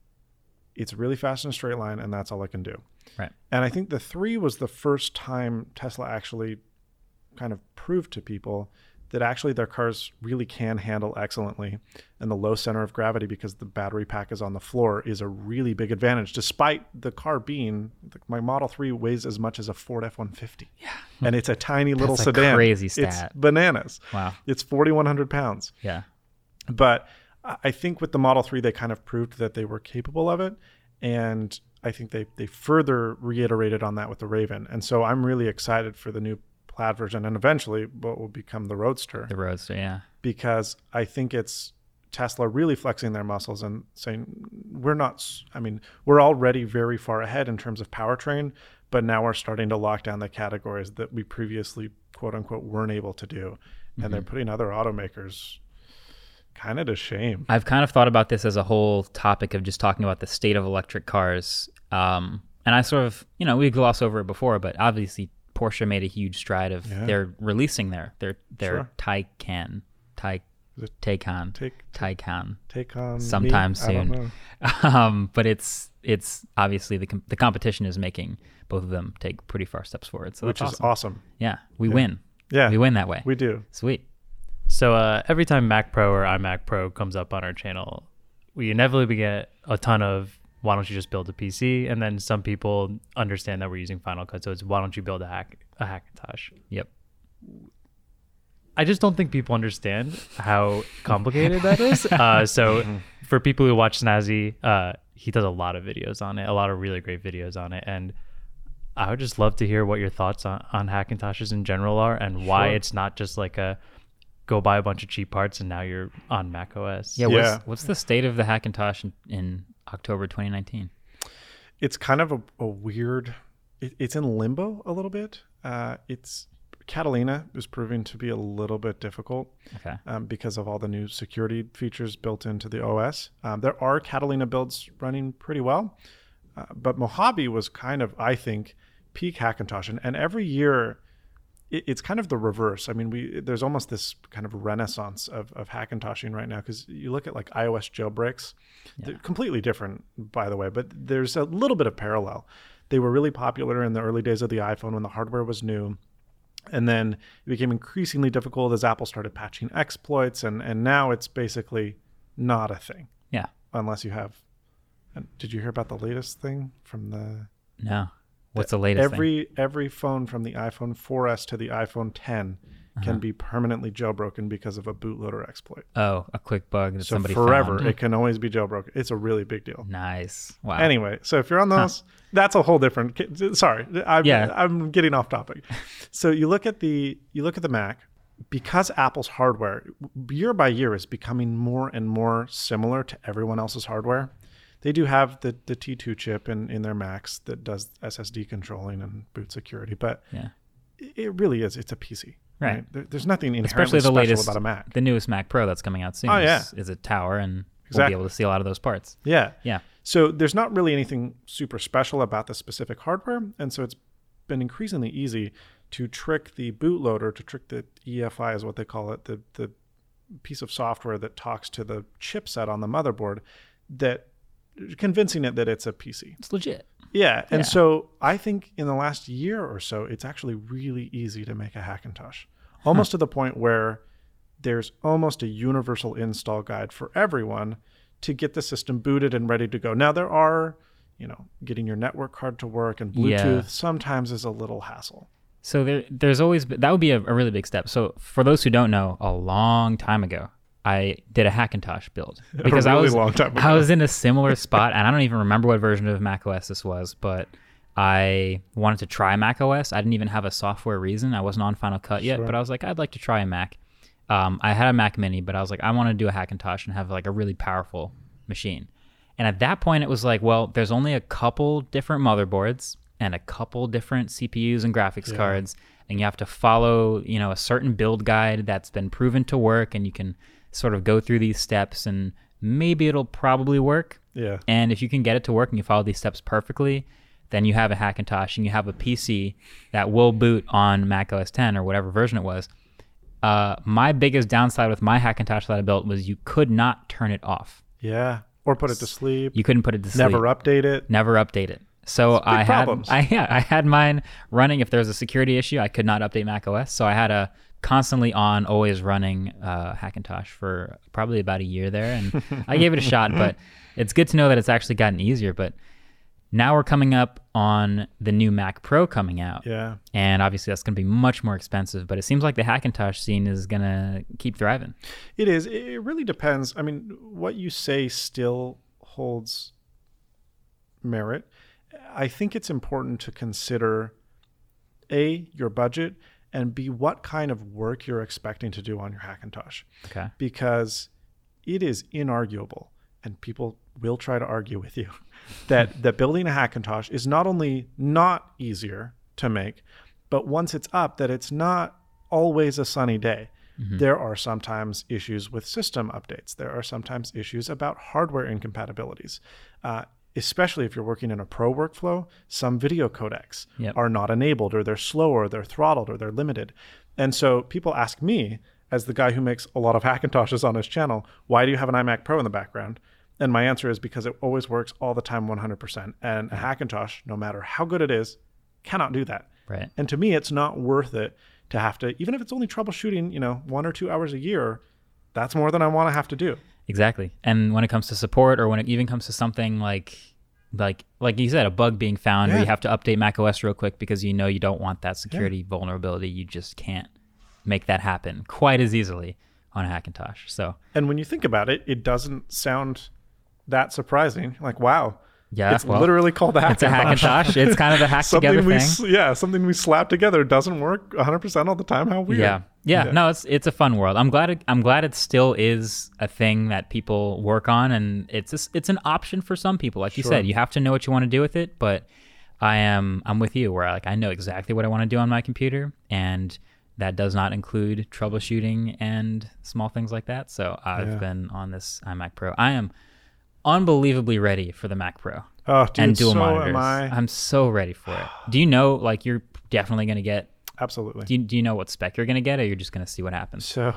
it's really fast in a straight line and that's all it can do. Right. And I think the 3 was the first time Tesla actually kind of proved to people that actually their cars really can handle excellently, and the low center of gravity because the battery pack is on the floor is a really big advantage, despite the car being, my Model 3 weighs as much as a Ford F-150. Yeah. And it's a tiny little That's sedan. Crazy stat. It's bananas. Wow. It's 4,100 pounds. Yeah. But I think with the Model 3, they kind of proved that they were capable of it. And I think they further reiterated on that with the Raven. And so I'm really excited for the new plaid version and eventually what will become the Roadster. The Roadster, yeah. Because I think it's Tesla really flexing their muscles and saying, we're already very far ahead in terms of powertrain, but now we're starting to lock down the categories that we previously, quote unquote, weren't able to do. Mm-hmm. And they're putting other automakers kind of to shame. I've kind of thought about this as a whole topic of just talking about the state of electric cars. And I sort of, we glossed over it before, but obviously Porsche made a huge stride of they're releasing their sure. Taycan sometime soon. But it's obviously the competition is making both of them take pretty far steps forward. So which is awesome. Yeah, we win. Yeah, we win that way. We do. Sweet. So every time Mac Pro or iMac Pro comes up on our channel, we inevitably get a ton of, why don't you just build a PC? And then some people understand that we're using Final Cut, so it's, why don't you build a Hackintosh? Yep. I just don't think people understand how complicated that is. So for people who watch Snazzy, he does a lot of videos on it, a lot of really great videos on it. And I would just love to hear what your thoughts on Hackintoshes in general are, and why it's not just like a go buy a bunch of cheap parts and now you're on Mac OS. Yeah. What's the state of the Hackintosh in October 2019? It's kind of a weird, it's in limbo a little bit. It's Catalina is proving to be a little bit difficult because of all the new security features built into the OS. There are Catalina builds running pretty well, but Mojave was kind of, I think, peak Hackintosh. And every year, it's kind of the reverse. I mean, there's almost this kind of renaissance of Hackintoshing right now, because you look at like iOS jailbreaks, they're completely different, by the way, but there's a little bit of parallel. They were really popular in the early days of the iPhone when the hardware was new. And then it became increasingly difficult as Apple started patching exploits, and now it's basically not a thing. Yeah. Unless you have. Did you hear about the latest thing from the? No. What's the latest thing? Every phone from the iPhone 4S to the iPhone 10 can be permanently jailbroken because of a bootloader exploit. Oh, a quick bug that somebody forever found. It can always be jailbroken. It's a really big deal. Nice. Wow. Anyway, so if you're on those, that's a whole different. Sorry, I'm getting off topic. So you look at the Mac, because Apple's hardware year by year is becoming more and more similar to everyone else's hardware. They do have the T2 chip in their Macs that does SSD controlling and boot security, but it really is. It's a PC. Right. There's nothing inherently especially the special latest, about a Mac. The newest Mac Pro that's coming out soon is a tower, and we'll be able to see a lot of those parts. Yeah. Yeah. So there's not really anything super special about the specific hardware, and so it's been increasingly easy to trick the bootloader, to trick the EFI is what they call it, the piece of software that talks to the chipset on the motherboard, convincing it that it's a PC. It's legit. Yeah. And so I think in the last year or so, it's actually really easy to make a Hackintosh, almost to the point where there's almost a universal install guide for everyone to get the system booted and ready to go. Now there are, getting your network card to work and Bluetooth sometimes is a little hassle. So there's always, that would be a really big step. So for those who don't know, a long time ago, I did a Hackintosh build because long time ago. I was in a similar spot, and I don't even remember what version of macOS this was, but I wanted to try macOS. I didn't even have a software reason. I wasn't on Final Cut yet, but I was like, I'd like to try a Mac. I had a Mac Mini, but I was like, I want to do a Hackintosh and have like a really powerful machine. And at that point, it was like, well, there's only a couple different motherboards and a couple different CPUs and graphics cards, and you have to follow, a certain build guide that's been proven to work, and you can sort of go through these steps and maybe it'll probably work. Yeah. And if you can get it to work and you follow these steps perfectly, then you have a Hackintosh and you have a PC that will boot on Mac OS X or whatever version it was. My biggest downside with my Hackintosh that I built was you could not turn it off. Yeah. Or put it to sleep. You couldn't put it to sleep. Never update it. Never update it. So I had mine running. If there was a security issue, I could not update Mac OS. So I had a constantly on, always running Hackintosh for probably about a year there, and I gave it a shot. But it's good to know that it's actually gotten easier. But now we're coming up on the new Mac Pro coming out, and obviously that's going to be much more expensive. But it seems like the Hackintosh scene is going to keep thriving. It is. It really depends. I mean, what you say still holds merit. I think it's important to consider A, your budget, and B, what kind of work you're expecting to do on your Hackintosh. Okay. Because it is inarguable, and people will try to argue with you, that building a Hackintosh is not only not easier to make, but once it's up, that it's not always a sunny day. Mm-hmm. There are sometimes issues with system updates. There are sometimes issues about hardware incompatibilities. Especially if you're working in a pro workflow, some video codecs are not enabled, or they're slower, they're throttled, or they're limited. And so people ask me, as the guy who makes a lot of Hackintoshes on his channel, why do you have an iMac Pro in the background? And my answer is because it always works all the time 100%. And a Hackintosh, no matter how good it is, cannot do that. Right. And to me, it's not worth it to have to, even if it's only troubleshooting, 1 or 2 hours a year, that's more than I want to have to do. Exactly. And when it comes to support, or when it even comes to something like you said, a bug being found, or you have to update macOS real quick because you don't want that security vulnerability, you just can't make that happen quite as easily on a Hackintosh. So, and when you think about it, it doesn't sound that surprising. Like, wow. Yeah, it's literally called a Hackintosh. It's a Hackintosh. It's kind of a hack together thing. Something we slap together doesn't work 100% all the time. How weird. Yeah. No, it's a fun world. I'm glad it still is a thing that people work on, and it's an option for some people. Like you said, you have to know what you want to do with it. But I'm with you, where I know exactly what I want to do on my computer, and that does not include troubleshooting and small things like that. So I've been on this iMac Pro. I am unbelievably ready for the Mac Pro and dual monitors. I'm so ready for it. Do you know, you're definitely going to get? Absolutely. Do you know what spec you're going to get, or you're just going to see what happens? So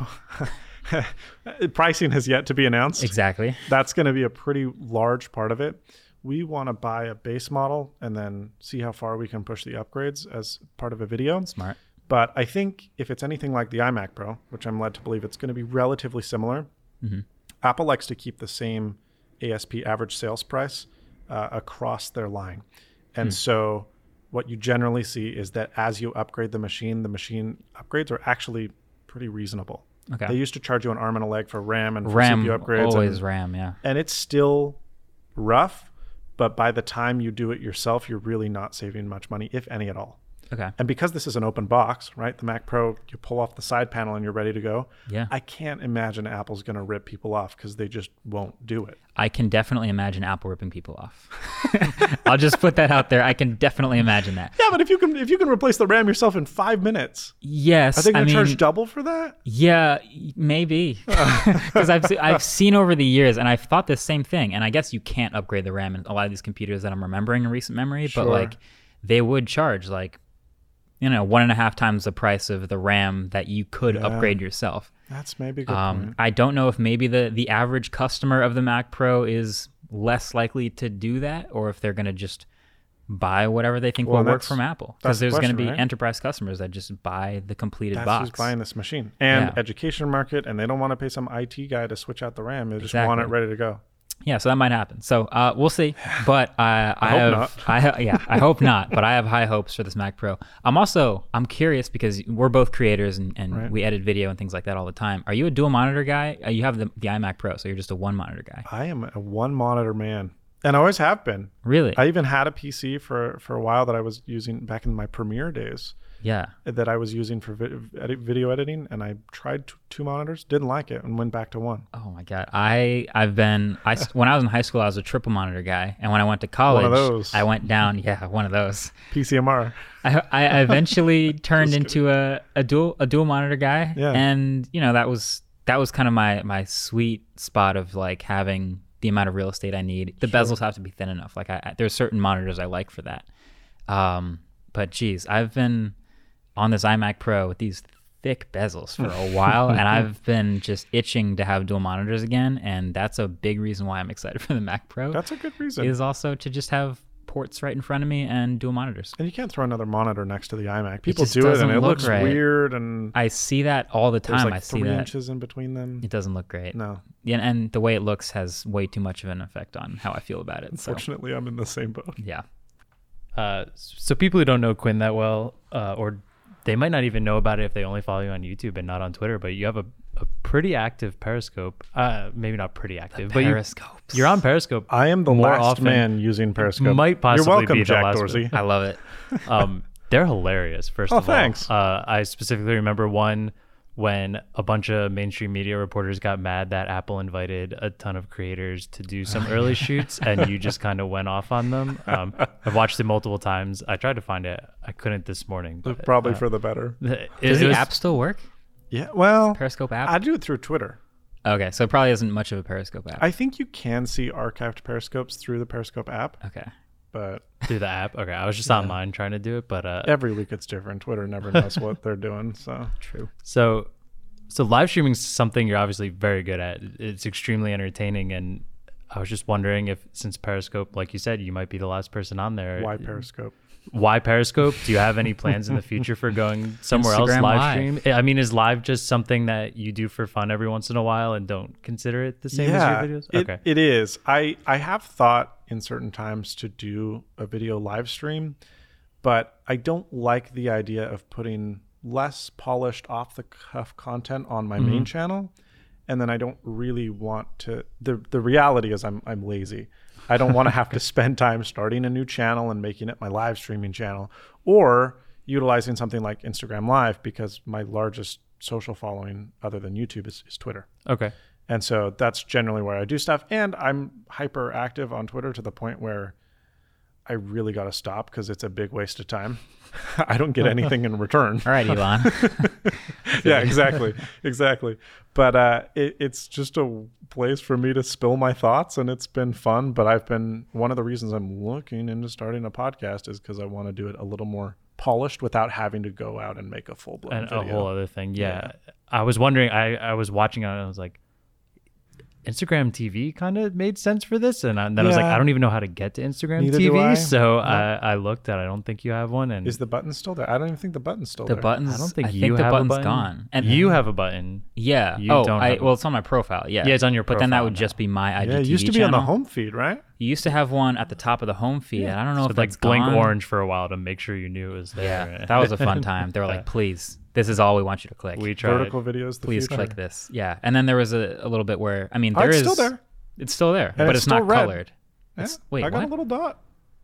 pricing has yet to be announced. Exactly. That's going to be a pretty large part of it. We want to buy a base model and then see how far we can push the upgrades as part of a video. Smart. But I think if it's anything like the iMac Pro, which I'm led to believe it's going to be relatively similar, Apple likes to keep the same ASP, average sales price, across their line. And so what you generally see is that as you upgrade the machine upgrades are actually pretty reasonable. Okay. They used to charge you an arm and a leg for RAM and for CPU upgrades. Always RAM, yeah. And it's still rough, but by the time you do it yourself, you're really not saving much money, if any at all. Okay. And because this is an open box, right? The Mac Pro, you pull off the side panel and you're ready to go. Yeah. I can't imagine Apple's going to rip people off because they just won't do it. I can definitely imagine Apple ripping people off. I'll just put that out there. I can definitely imagine that. Yeah, but if you can replace the RAM yourself in 5 minutes. Yes. Are they going to charge double for that? Yeah, maybe. Because I've seen over the years, and I've thought the same thing. And I guess you can't upgrade the RAM in a lot of these computers that I'm remembering in recent memory, but they would charge 1.5 times the price of the RAM that you could upgrade yourself. That's maybe a good point. I don't know if maybe the average customer of the Mac Pro is less likely to do that, or if they're going to just buy whatever they think will work from Apple. Because there's going to be enterprise customers that just buy the completed box. That's who's buying this machine. And education market, and they don't want to pay some IT guy to switch out the RAM. They just want it ready to go. Yeah, so that might happen. So we'll see. But I hope not. But I have high hopes for this Mac Pro. I'm curious because we're both creators and we edit video and things like that all the time. Are you a dual monitor guy? You have the iMac Pro, so you're just a one monitor guy. I am a one monitor man. And I always have been. Really? I even had a PC for a while that I was using back in my Premiere days. Yeah. That I was using for video editing, and I tried two monitors, didn't like it, and went back to one. Oh my God. when I was in high school, I was a triple monitor guy, and when I went to college, one of those. I went down. Yeah, one of those. PCMR. I eventually turned into a dual monitor guy, and that was kind of my sweet spot of like having the amount of real estate I need. The bezels have to be thin enough. Like there's certain monitors I like for that. But geez, I've been on this iMac Pro with these thick bezels for a while, and I've been just itching to have dual monitors again, and that's a big reason why I'm excited for the Mac Pro. That's a good reason. Is also to just have ports right in front of me and dual monitors. And you can't throw another monitor next to the iMac. People do it, and it looks weird. And I see that all the time. There's like 3 inches in between them. It doesn't look great. No. Yeah, and the way it looks has way too much of an effect on how I feel about it. Unfortunately, I'm in the same boat. Yeah. So people who don't know Quinn that well, or they might not even know about it if they only follow you on YouTube and not on Twitter, but you have a pretty active Periscope. Maybe not pretty active, but you're on Periscope. I am the last man using Periscope. Might possibly You're welcome, be Jack the last Dorsey. I love it. They're hilarious, first of all. Thanks. I specifically remember one when a bunch of mainstream media reporters got mad that Apple invited a ton of creators to do some early shoots, and you just kind of went off on them. I've watched it multiple times. I tried to find it. I couldn't this morning. But, probably for the better. Does the app still work? Yeah, well, Periscope app? I do it through Twitter. Okay, so it probably isn't much of a Periscope app. I think you can see archived Periscopes through the Periscope app. Okay. But through the app? Okay, I was just on mine trying to do it, but every week it's different. Twitter never knows what they're doing, so true. So live streaming is something you're obviously very good at. It's extremely entertaining, and I was just wondering if, since Periscope, like you said, you might be the last person on there. Why Periscope? Why Periscope? Do you have any plans in the future for going somewhere else live stream? I mean, is live just something that you do for fun every once in a while and don't consider it the same as your videos? Okay. It is. I have thought in certain times to do a video live stream, but I don't like the idea of putting less polished off the cuff content on my main channel. And then I don't really want to, the reality is I'm lazy. I don't want to have to spend time starting a new channel and making it my live streaming channel, or utilizing something like Instagram Live, because my largest social following other than YouTube is Twitter. Okay. And so that's generally where I do stuff. And I'm hyper active on Twitter to the point where I really got to stop because it's a big waste of time. I don't get anything in return. All right, Elon. Yeah, exactly. But it's just a place for me to spill my thoughts, and it's been fun. But one of the reasons I'm looking into starting a podcast is because I want to do it a little more polished without having to go out and make a full-blown video. A whole other thing. Yeah. I was wondering, I was watching it and I was like, Instagram TV kind of made sense for this, and then I was like, I don't even know how to get to Instagram TV. So I looked at. I don't think you have one. And is the button still there? I don't even think the button's still there. The button's. I don't think I you think the have button's a button. Gone. And you have a button. Yeah. Well, it's on my profile. Yeah. Yeah, it's on your profile. But then that would just be my IGTV Yeah, it used to be channel. on the home feed, right? You used to have one at the top of the home feed. And I don't know if that's like blink gone. orange for a while to make sure you knew it was there. Yeah, that was a fun time. They were like, please, this is all we want you to click. We tried. Vertical videos. Please click this. Yeah. And then there was a little bit where, I mean, it's still there. It's still there, and but it's not red. colored. Yeah, wait, I got what? a little dot.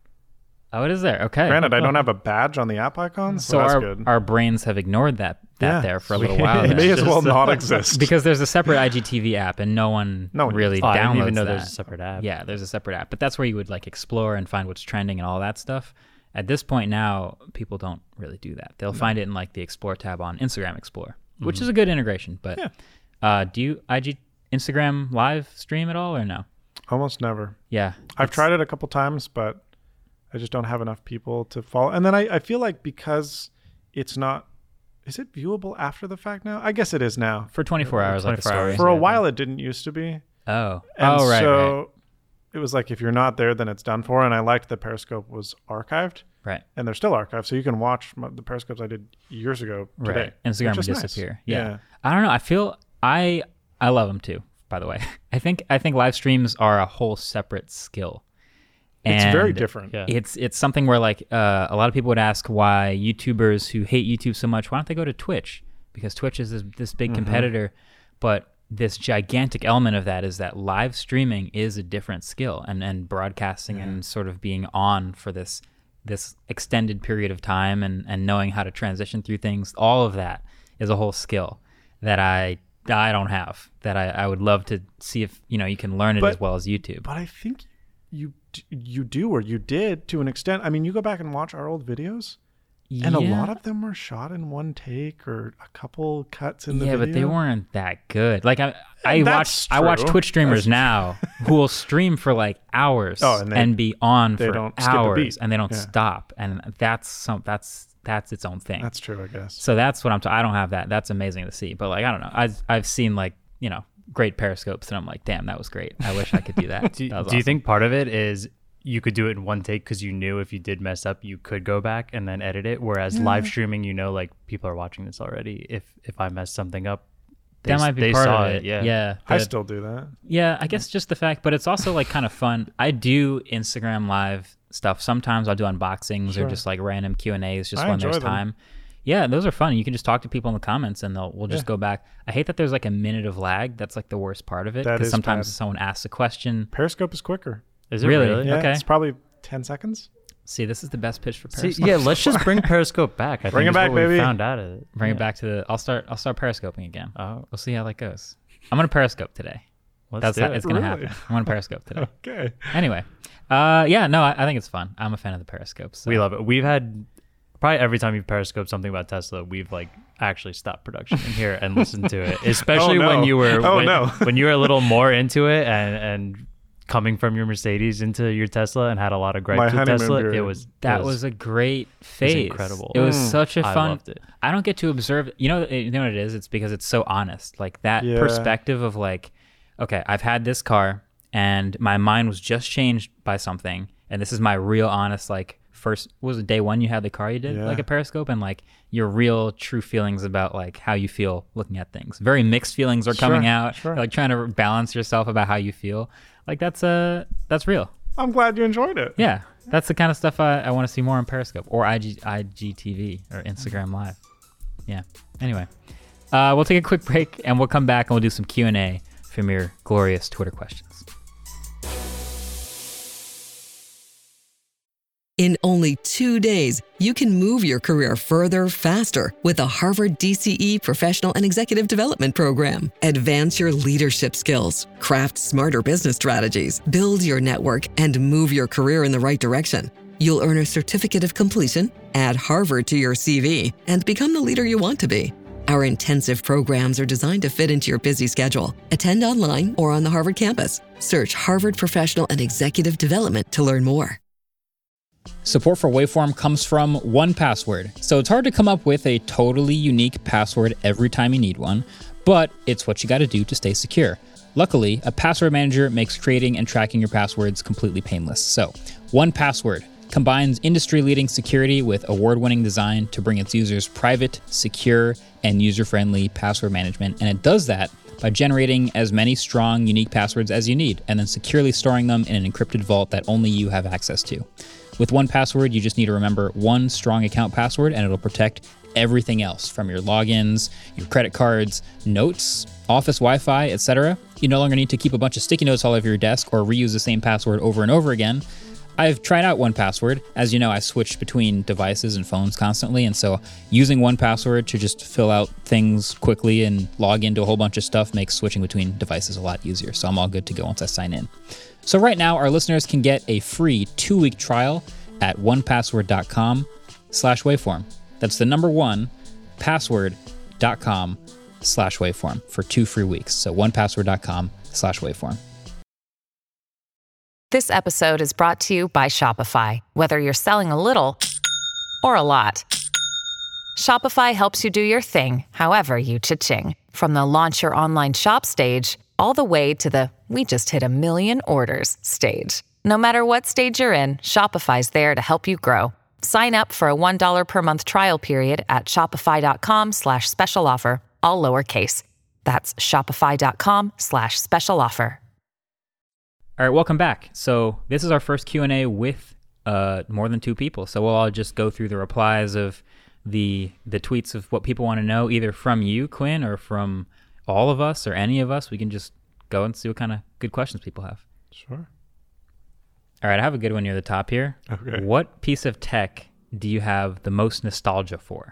Oh, it is there. Okay. Granted, I don't have a badge on the app icon, so that's good. Our brains have ignored that there for a little while. It may as well not exist. Because there's a separate IGTV app, and no one really downloads I didn't even know that. there's a separate app. Yeah, there's a separate app, but that's where you would like explore and find what's trending and all that stuff. At this point now, people don't really do that. They'll find it in like the Explore tab on Instagram Explorer, which is a good integration. But do you Instagram live stream at all or no? Almost never. Yeah. I've tried it a couple times, but I just don't have enough people to follow. And then I feel like because it's not. Is it viewable after the fact now? I guess it is now. For 24 hours, like the story. For a while, it didn't used to be. Oh. And right. So it was like, if you're not there, then it's done for. And I liked that Periscope was archived. Right. And they're still archived. So you can watch the Periscopes I did years ago today. Right. Instagram would disappear. Nice. Yeah. I don't know. I feel I love them too, by the way. I think live streams are a whole separate skill. It's very different. Yeah. It's something where like a lot of people would ask why YouTubers who hate YouTube so much, why don't they go to Twitch? Because Twitch is this big competitor. But this gigantic element of that is that live streaming is a different skill, and broadcasting and sort of being on for this extended period of time and knowing how to transition through things. All of that is a whole skill that I don't have, that I would love to see if you can learn it as well as YouTube. But I think you do, or you did to an extent. I mean, you go back and watch our old videos, and a lot of them were shot in one take or a couple cuts in the video. Yeah, but they weren't that good. Like I watch Twitch streamers now who will stream for like hours and be on for hours, and they don't stop, and that's its own thing. That's true, I guess. So that's what I don't have that. That's amazing to see. But like, I don't know. I've seen like great periscopes, and I'm like, damn, that was great. I wish I could do that. Do you think part of it is you could do it in one take because you knew if you did mess up, you could go back and then edit it? Whereas live streaming, like people are watching this already. If I mess something up, that might be part of it. Yeah. I still do that. Yeah, I guess just the fact, but it's also like kind of fun. I do Instagram live stuff. Sometimes I'll do unboxings or just like random Q&As just when there's time. Yeah, those are fun. You can just talk to people in the comments, and we'll just go back. I hate that there's like a minute of lag. That's like the worst part of it, because sometimes someone asks a question. Periscope is quicker. Is it really? Yeah, okay. It's probably 10 seconds. See, this is the best pitch for Periscope. Yeah, let's just bring Periscope back. Bring it back, baby. We found out of it. Bring it back to I'll start Periscoping again. Oh, we'll see how that goes. I'm gonna Periscope today. It's gonna happen. I'm gonna Periscope today. Okay. Anyway, I think it's fun. I'm a fan of the Periscopes. So. We love it. We've had probably every time you've Periscoped something about Tesla, we've like actually stopped production in here and listened to it. Especially when you were when you were a little more into it and coming from your Mercedes into your Tesla and had a lot of gripes with Tesla. Period. It was a great phase. It was incredible. It was such a fun. I loved it. I don't get to observe. You know what it is? It's because it's so honest. Like that perspective of like, okay, I've had this car and my mind was just changed by something, and this is my real honest like. First, was it day one you had the car you did like a Periscope, and like your real true feelings about like how you feel looking at things. Very mixed feelings are coming out. Sure. Like trying to balance yourself about how you feel. Like that's real. I'm glad you enjoyed it. Yeah, that's the kind of stuff I want to see more on Periscope or IGTV or Instagram Live. Yeah. Anyway, we'll take a quick break and we'll come back and we'll do some Q&A from your glorious Twitter questions. In only 2 days, you can move your career further, faster with the Harvard DCE Professional and Executive Development Program. Advance your leadership skills, craft smarter business strategies, build your network, and move your career in the right direction. You'll earn a certificate of completion, add Harvard to your CV, and become the leader you want to be. Our intensive programs are designed to fit into your busy schedule. Attend online or on the Harvard campus. Search Harvard Professional and Executive Development to learn more. Support for Waveform comes from 1Password. So it's hard to come up with a totally unique password every time you need one, but it's what you got to do to stay secure. Luckily, a password manager makes creating and tracking your passwords completely painless. So 1Password combines industry-leading security with award-winning design to bring its users private, secure, and user-friendly password management. And it does that by generating as many strong, unique passwords as you need, and then securely storing them in an encrypted vault that only you have access to. With 1Password, you just need to remember one strong account password, and it'll protect everything else from your logins, your credit cards, notes, office Wi-Fi, etc. You no longer need to keep a bunch of sticky notes all over your desk or reuse the same password over and over again. I've tried out 1Password. As you know, I switch between devices and phones constantly, and so using 1Password to just fill out things quickly and log into a whole bunch of stuff makes switching between devices a lot easier, so I'm all good to go once I sign in. So right now, our listeners can get a free 2-week trial at 1password.com/waveform. That's the number 1, password.com/waveform for 2 free weeks. So 1password.com/waveform. This episode is brought to you by Shopify. Whether you're selling a little or a lot, Shopify helps you do your thing, however you cha-ching. From the launch your online shop stage, all the way to the we just hit 1 million orders stage. No matter what stage you're in, Shopify's there to help you grow. Sign up for a $1 per month trial period at shopify.com/special offer, all lowercase. That's shopify.com/special offer. All right, welcome back. So this is our first Q&A with more than 2 people. So we'll all just go through the replies of the tweets of what people want to know, either from you, Quinn, or from all of us or any of us. We can just go and see what kind of good questions people have. Sure. All right, I have a good one near the top here. Okay. What piece of tech do you have the most nostalgia for?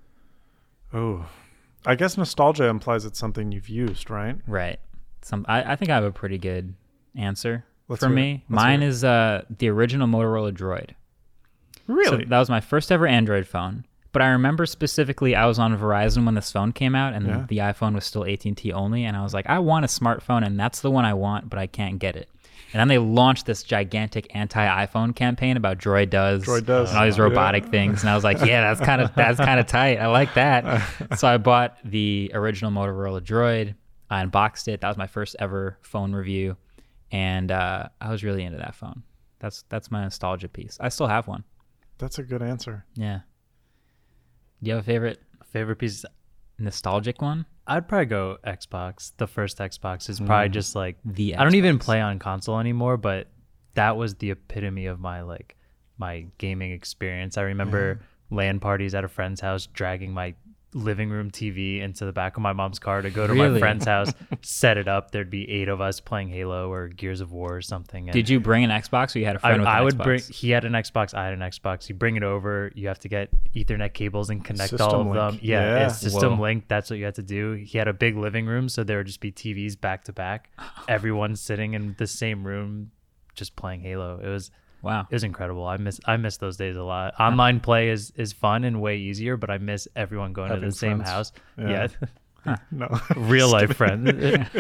Oh, I guess nostalgia implies it's something you've used, right? Right. I think I have a pretty good answer Let's for hear me. it. Let's Mine hear it. is the original Motorola Droid. Really? So that was my first ever Android phone. But I remember specifically I was on Verizon when this phone came out, and the iPhone was still AT&T only, and I was like, I want a smartphone, and that's the one I want, but I can't get it. And then they launched this gigantic anti-iPhone campaign about Droid Does and all these robotic things, and I was like, yeah, that's kind of tight. I like that. So I bought the original Motorola Droid. I unboxed it. That was my first ever phone review, and I was really into that phone. That's my nostalgia piece. I still have one. That's a good answer. Yeah. Do you have a favorite piece? Nostalgic one? I'd probably go Xbox. The first Xbox is probably just like the I don't even Xbox. play on console anymore, but that was the epitome of my gaming experience. I remember LAN parties at a friend's house, dragging my living room TV into the back of my mom's car to go to my friend's house, set it up. There'd be 8 of us playing Halo or Gears of War or something. And did you bring an Xbox, or you had a friend with an I would Xbox? he had an Xbox, I had an Xbox. You bring it over, you have to get Ethernet cables and connect System all of link. them. Yeah, it's system Whoa. link. That's what you had to do. He had a big living room, so there would just be TVs back to back. Everyone sitting in the same room just playing Halo. It was incredible. I miss those days a lot. Online play is fun and way easier, but I miss everyone going to the same house. Yeah. No. Real life friends.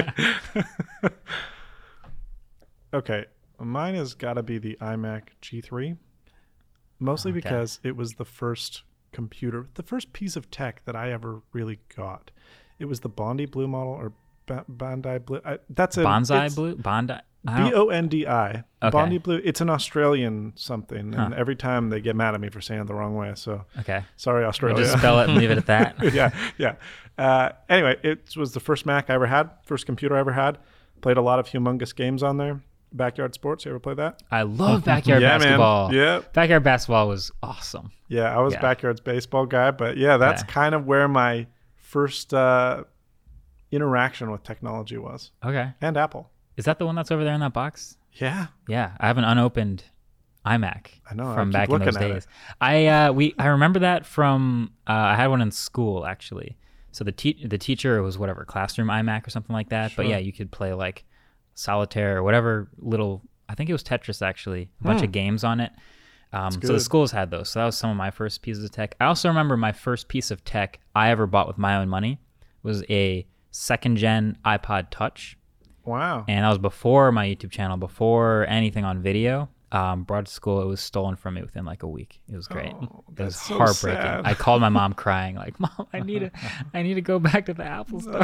Okay. Mine has got to be the iMac G3. Mostly because it was the first piece of tech that I ever really got. It was the Bondi Blue model, or Bondi Blue. That's it. Bonsai Blue? Bondi? Bondi. Okay. Bondi Blue. It's an Australian something, and every time they get mad at me for saying it the wrong way. So sorry, Australia. We'll just spell it and leave it at that. yeah. Anyway, it was the first Mac I ever had, first computer I ever had. Played a lot of humongous games on there. Backyard Sports, you ever play that? I love backyard basketball. Man. Yeah. Backyard basketball was awesome. Yeah, I was backyard's baseball guy, but that's kind of where my first interaction with technology was. Okay. And Apple. Is that the one that's over there in that box? Yeah. Yeah, I have an unopened iMac. I know. From I keep back in those looking at days. I remember that from I had one in school actually. So the teacher was whatever classroom iMac or something like that. Sure. But yeah, you could play like Solitaire or whatever little. I think it was Tetris actually. A bunch of games on it. So the schools had those. So that was some of my first pieces of tech. I also remember my first piece of tech I ever bought with my own money was a second-gen iPod Touch. Wow. And that was before my YouTube channel, before anything on video. Brought to school. It was stolen from me within like a week. It was great. It was so heartbreaking. sad. I called my mom crying like, Mom, I need to go back to the Apple store.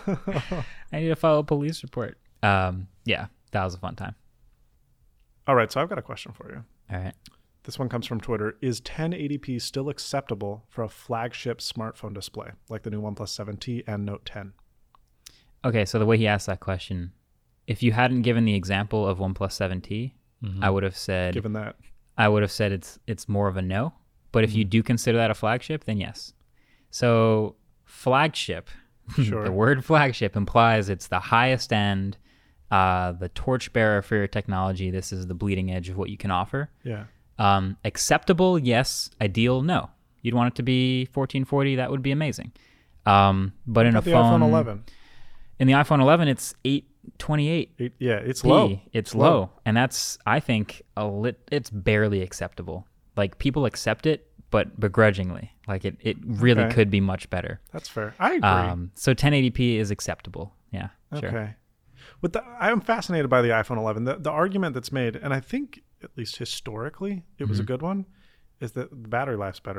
I need to file a police report. Yeah, that was a fun time. All right, so I've got a question for you. All right. This one comes from Twitter. Is 1080p still acceptable for a flagship smartphone display like the new OnePlus 7T and Note 10? Okay, so the way he asked that question, if you hadn't given the example of OnePlus 7T, I would have said it's more of a no. But if you do consider that a flagship, then yes. So flagship, Sure. The word flagship implies it's the highest end, the torchbearer for your technology. This is the bleeding edge of what you can offer. Yeah. Acceptable, yes. Ideal, no. You'd want it to be 1440. That would be amazing. But in a the phone, iPhone 11. In the iPhone 11, it's 828. It's low. It's low, and that's, I think, it's barely acceptable. Like people accept it, but begrudgingly. Like it really could be much better. That's fair. I agree. So 1080p is acceptable. Yeah. Sure. Okay. I'm fascinated by the iPhone 11. The argument that's made, and I think at least historically it was a good one, is that the battery life's better.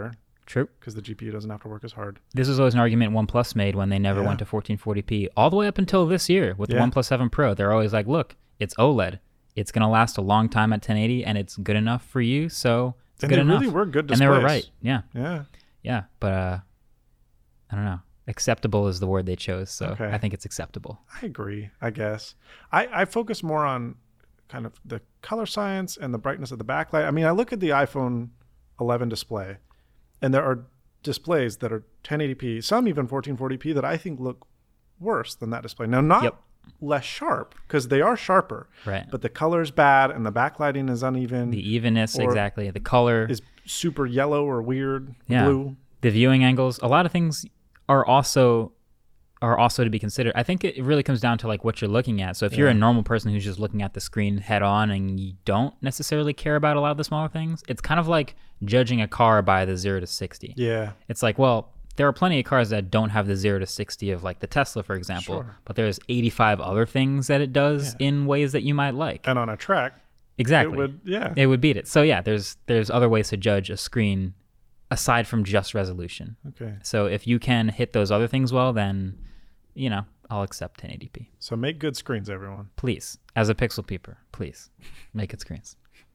True. Because the GPU doesn't have to work as hard. This was always an argument OnePlus made when they never went to 1440p. All the way up until this year with the OnePlus 7 Pro. They're always like, look, it's OLED. It's going to last a long time at 1080, and it's good enough for you, so it's good enough. And they really were good displays. And they were right. Yeah. Yeah. Yeah, but I don't know. Acceptable is the word they chose, so I think it's acceptable. I agree, I guess. I focus more on kind of the color science and the brightness of the backlight. I mean, I look at the iPhone 11 display, and there are displays that are 1080p, some even 1440p, that I think look worse than that display. Now, not less sharp, because they are sharper, right? But the color's bad, and the backlighting is uneven. The evenness, exactly. The color is super yellow or weird, blue. The viewing angles, a lot of things are also to be considered. I think it really comes down to like what you're looking at. So if you're a normal person who's just looking at the screen head on and you don't necessarily care about a lot of the smaller things, it's kind of like judging a car by the 0 to 60. Yeah. It's like, well, there are plenty of cars that don't have the 0 to 60 of like the Tesla, for example, but there's 85 other things that it does in ways that you might like. And on a track, exactly, it would beat it. So yeah, there's other ways to judge a screen aside from just resolution. Okay. So if you can hit those other things well, then, I'll accept 1080p. So make good screens, everyone. Please. As a Pixel peeper, please make good screens.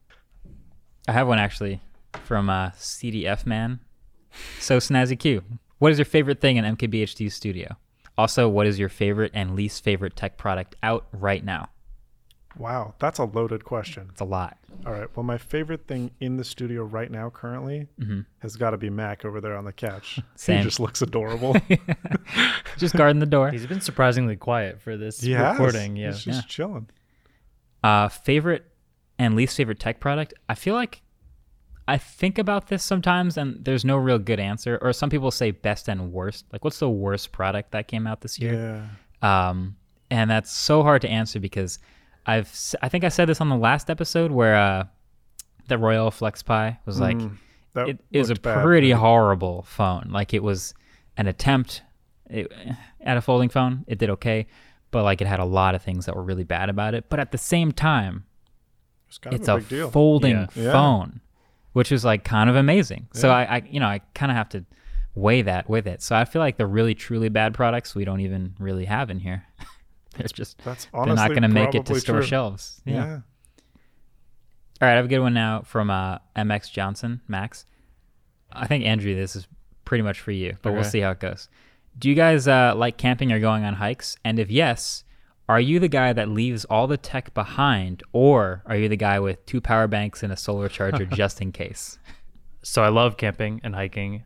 I have one actually from CDF Man. So Snazzy Q. What is your favorite thing in MKBHD Studio? Also, what is your favorite and least favorite tech product out right now? Wow, that's a loaded question. It's a lot. All right. Well, my favorite thing in the studio right now currently has got to be Mac over there on the couch. Same. He just looks adorable. Just guarding the door. He's been surprisingly quiet for this recording. Yeah. He's just chilling. Favorite and least favorite tech product? I feel like I think about this sometimes and there's no real good answer. Or some people say best and worst. Like, what's the worst product that came out this year? Yeah. And that's so hard to answer because I think I said this on the last episode where the Royal FlexPi was like, it was a pretty horrible phone. Like, it was an attempt at a folding phone. It did okay, but like it had a lot of things that were really bad about it. But at the same time, it's a folding phone, which is like kind of amazing. Yeah. So I kind of have to weigh that with it. So I feel like the really truly bad products we don't even really have in here. They're not going to make it to store shelves. Yeah. All right, I have a good one now from MX Johnson, Max. I think, Andrew, this is pretty much for you, but we'll see how it goes. Do you guys like camping or going on hikes? And if yes, are you the guy that leaves all the tech behind, or are you the guy with 2 power banks and a solar charger just in case? So I love camping and hiking.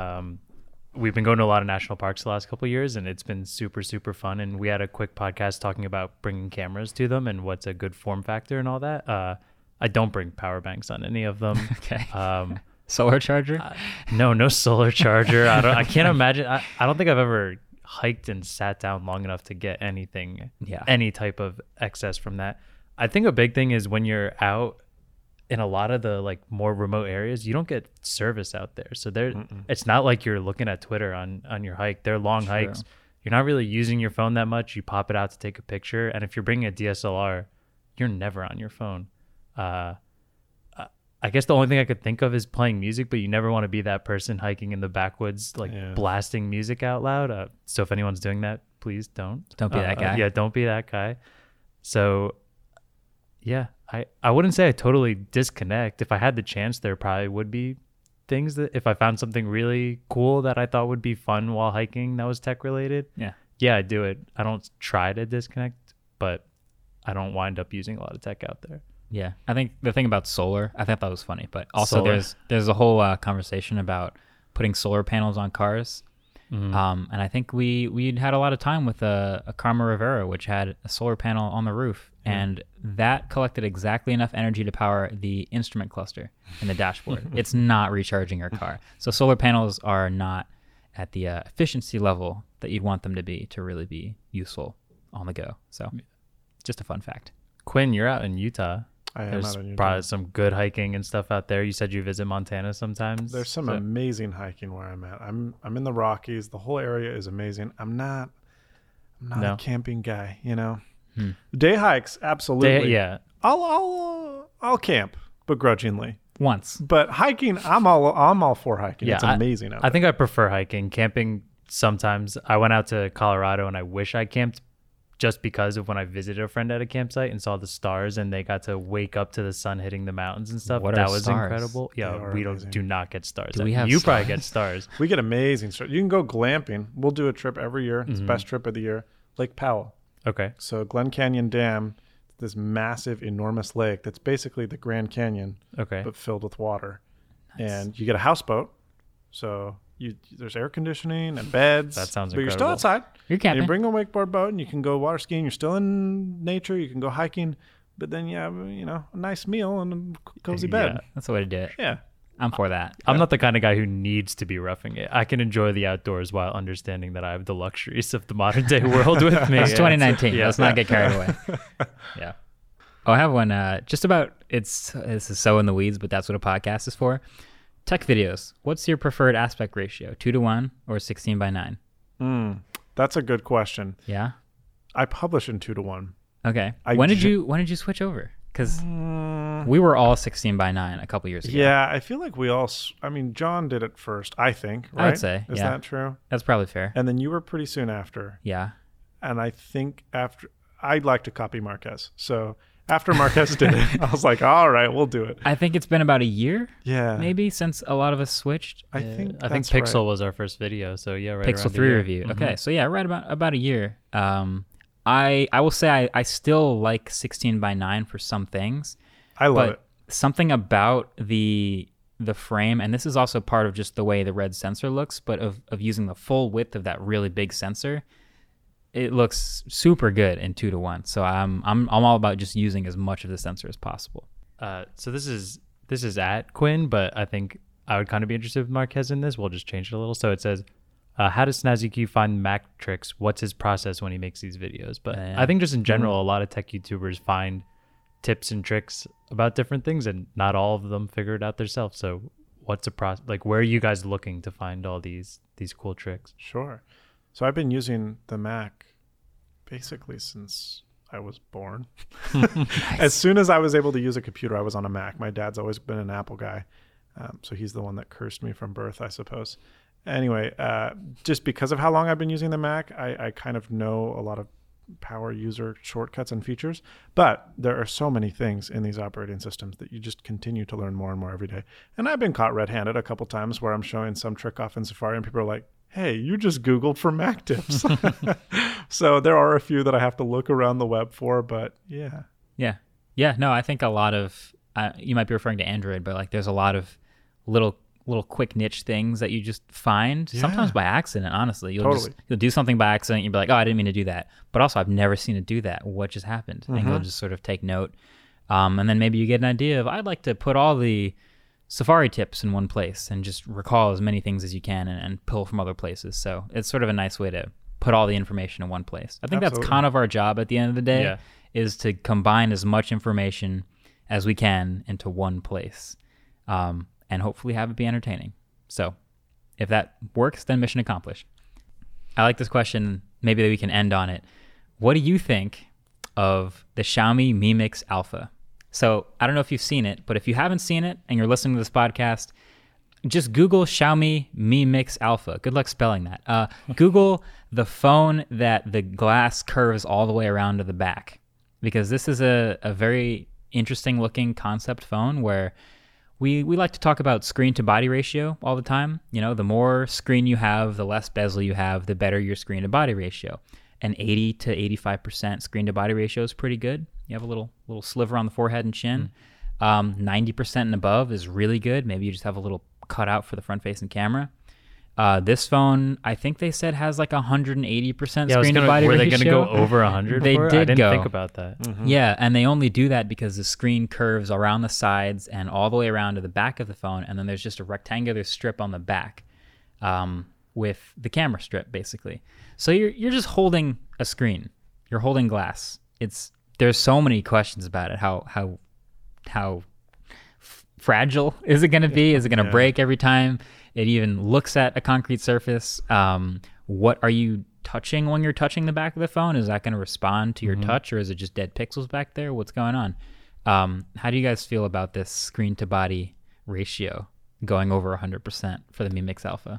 We've been going to a lot of national parks the last couple of years, and it's been super, super fun. And we had a quick podcast talking about bringing cameras to them and what's a good form factor and all that. I don't bring power banks on any of them. Okay. Solar charger? No solar charger. I can't imagine. I don't think I've ever hiked and sat down long enough to get anything, any type of excess from that. I think a big thing is when you're out in a lot of the like more remote areas, you don't get service out there. So it's not like you're looking at Twitter on your hike. They're long hikes. You're not really using your phone that much. You pop it out to take a picture. And if you're bringing a DSLR, you're never on your phone. I guess the only thing I could think of is playing music, but you never want to be that person hiking in the backwoods, blasting music out loud. So if anyone's doing that, please don't. Don't be that guy. Don't be that guy. So yeah, I wouldn't say I totally disconnect. If I had the chance, there probably would be things that if I found something really cool that I thought would be fun while hiking that was tech related. Yeah, I'd do it. I don't try to disconnect, but I don't wind up using a lot of tech out there. Yeah, I think the thing about solar, I thought that was funny, but also there's a whole conversation about putting solar panels on cars. And I think we'd had a lot of time with a Karma Rivera, which had a solar panel on the roof, and that collected exactly enough energy to power the instrument cluster in the dashboard. It's not recharging your car. So solar panels are not at the efficiency level that you'd want them to be to really be useful on the go. So just a fun fact. Quinn, you're out in Utah. There's probably some good hiking and stuff out there. You said you visit Montana sometimes. There's some amazing hiking where I'm at. I'm in the Rockies. The whole area is amazing. I'm not a camping guy, Day hikes, absolutely. Yeah. I'll camp begrudgingly. once. But hiking, I'm all for hiking. It's amazing out there. I think I prefer hiking. Camping, sometimes I went out to Colorado and I wish I camped just because of when I visited a friend at a campsite and saw the stars and they got to wake up to the sun hitting the mountains and stuff. That was stars? Incredible. Yeah, we do not get stars. Do we have you stars? Probably get stars. We get amazing stars. You can go glamping. We'll do a trip every year. It's the best trip of the year. Lake Powell. Okay. So Glen Canyon Dam, this massive, enormous lake that's basically the Grand Canyon, but filled with water. Nice. And you get a houseboat. So there's air conditioning and beds. That sounds incredible. But you're still outside. You're camping. You bring a wakeboard boat and you can go water skiing. You're still in nature. You can go hiking. But then you have, a nice meal and a cozy bed. Yeah, that's the way to do it. Yeah. I'm for that. I'm not the kind of guy who needs to be roughing it. I can enjoy the outdoors while understanding that I have the luxuries of the modern day world with me. It's 2019. Let's not get carried away. Yeah. Oh, I have one just about, this is so in the weeds, but that's what a podcast is for. Tech videos. What's your preferred aspect ratio? 2:1 or 16:9? That's a good question. Yeah. I publish in 2:1. Okay. When did you switch over? Because we were all 16:9 a couple years ago. Yeah, I feel like John did it first, I think, right? I would say. Is that true? That's probably fair. And then you were pretty soon after. Yeah. And I think I'd like to copy Marquez. So after Marquez did it, I was like, all right, we'll do it. I think it's been about a year. Yeah. Maybe since a lot of us switched. I think Pixel was our first video. So yeah, right. Pixel 3 review. Mm-hmm. Okay. So yeah, right about a year. I will say I still like 16:9 for some things. I love it. Something about the frame, and this is also part of just the way the red sensor looks, but of using the full width of that really big sensor, it looks super good in 2:1. So I'm all about just using as much of the sensor as possible. So this is at Quinn, but I think I would kind of be interested with Marquez in this. We'll just change it a little. So it says, how does SnazzyQ find Mac tricks? What's his process when he makes these videos? But I think just in general, a lot of tech YouTubers find tips and tricks about different things, and not all of them figure it out themselves. So what's a process? Like, where are you guys looking to find all these cool tricks? Sure. So I've been using the Mac basically since I was born. Nice. As soon as I was able to use a computer, I was on a Mac. My dad's always been an Apple guy. So he's the one that cursed me from birth, I suppose. Anyway, just because of how long I've been using the Mac, I kind of know a lot of power user shortcuts and features, but there are so many things in these operating systems that you just continue to learn more and more every day. And I've been caught red-handed a couple times where I'm showing some trick off in Safari and people are like, hey, you just Googled for Mac tips. So there are a few that I have to look around the web for, but yeah. Yeah. No, I think a lot of, you might be referring to Android, but like there's a lot of little quick niche things that you just find sometimes by accident. Honestly, you'll do something by accident. You'll be like, oh, I didn't mean to do that. But also I've never seen it do that. What just happened? Mm-hmm. And you'll just sort of take note. And then maybe you get an idea of, I'd like to put all the Safari tips in one place and just recall as many things as you can and pull from other places. So it's sort of a nice way to put all the information in one place. I think that's kind of our job at the end of the day, is to combine as much information as we can into one place. And hopefully have it be entertaining. So if that works, then mission accomplished. I like this question. Maybe we can end on it. What do you think of the Xiaomi Mi Mix Alpha? So I don't know if you've seen it, but if you haven't seen it and you're listening to this podcast, just Google Xiaomi Mi Mix Alpha. Good luck spelling that. Google the phone that the glass curves all the way around to the back, because this is a very interesting looking concept phone where we like to talk about screen to body ratio all the time. You know, the more screen you have, the less bezel you have, the better your screen to body ratio. An 80 to 85% screen to body ratio is pretty good. You have a little sliver on the forehead and chin. 90% and above is really good. Maybe you just have a little cutout for the front facing camera. This phone, I think they said, has like 180% screen to body ratio. Were they going to go over 100? They did. I didn't think about that. Mm-hmm. Yeah, and they only do that because the screen curves around the sides and all the way around to the back of the phone, and then there's just a rectangular strip on the back with the camera strip, basically. So you're just holding a screen. You're holding glass. There's so many questions about it. How fragile is it going to be? Is it going to break every time it even looks at a concrete surface? What are you touching when you're touching the back of the phone? Is that going to respond to your touch, or is it just dead pixels back there? What's going on? How do you guys feel about this screen to body ratio going over 100% for the Mi Mix Alpha.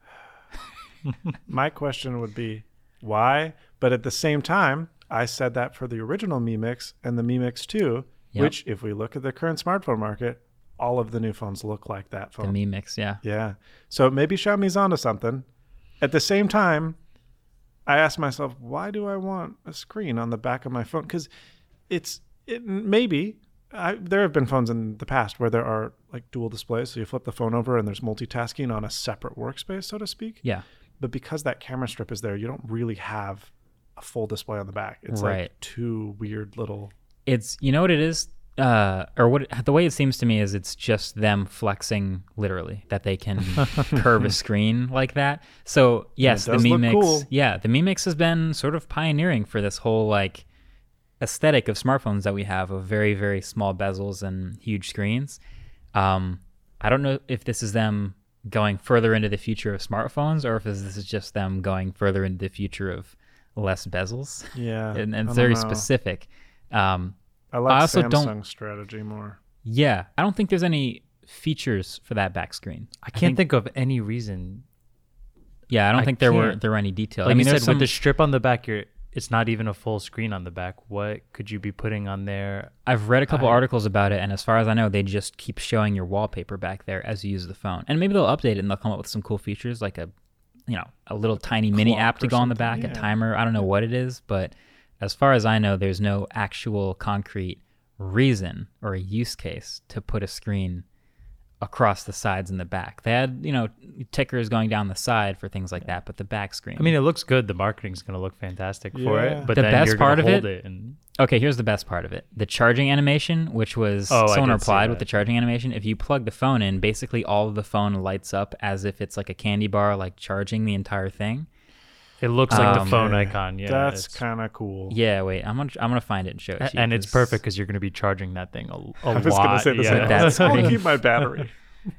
My question would be, why? But at the same time, I said that for the original Mi Mix and the Mi Mix 2, which, if we look at the current smartphone market, all of the new phones look like that phone. The Mi Mix, yeah. Yeah. So maybe Xiaomi's onto something. At the same time, I asked myself, why do I want a screen on the back of my phone? Because there have been phones in the past where there are like dual displays. So you flip the phone over and there's multitasking on a separate workspace, so to speak. Yeah. But because that camera strip is there, you don't really have a full display on the back. It's right. like two weird little... It's, you know what it is? The way it seems to me is it's just them flexing literally that they can curve a screen like that. So yes, the Mi Mix, cool. The Mi Mix has been sort of pioneering for this whole like aesthetic of smartphones that we have of very, very small bezels and huge screens. I don't know if this is them going further into the future of smartphones or if this is just them going further into the future of less bezels. Yeah. and it's very specific. I like Samsung's strategy more. Yeah. I don't think there's any features for that back screen. I can't think of any reason. Yeah, I don't think there were any details. Like you said, with the strip on the back, it's not even a full screen on the back. What could you be putting on there? I've read a couple articles about it, and as far as I know, they just keep showing your wallpaper back there as you use the phone. And maybe they'll update it and they'll come up with some cool features like a little tiny mini app to go on the back, a timer. I don't know what it is, but as far as I know, there's no actual concrete reason or a use case to put a screen across the sides and the back. They had, tickers going down the side for things like that, but the back screen. I mean, it looks good. The marketing's going to look fantastic for it. But the then best you're part of hold it. And... Okay, here's the best part of it. The charging animation, which was someone replied with the charging animation. If you plug the phone in, basically all of the phone lights up as if it's like a candy bar, like charging the entire thing. It looks like the phone icon. Yeah, that's kind of cool. Yeah, wait, I'm gonna find it and show it to you. And it's perfect because you're gonna be charging that thing a lot. I was gonna say the same. That's I'll keep my battery.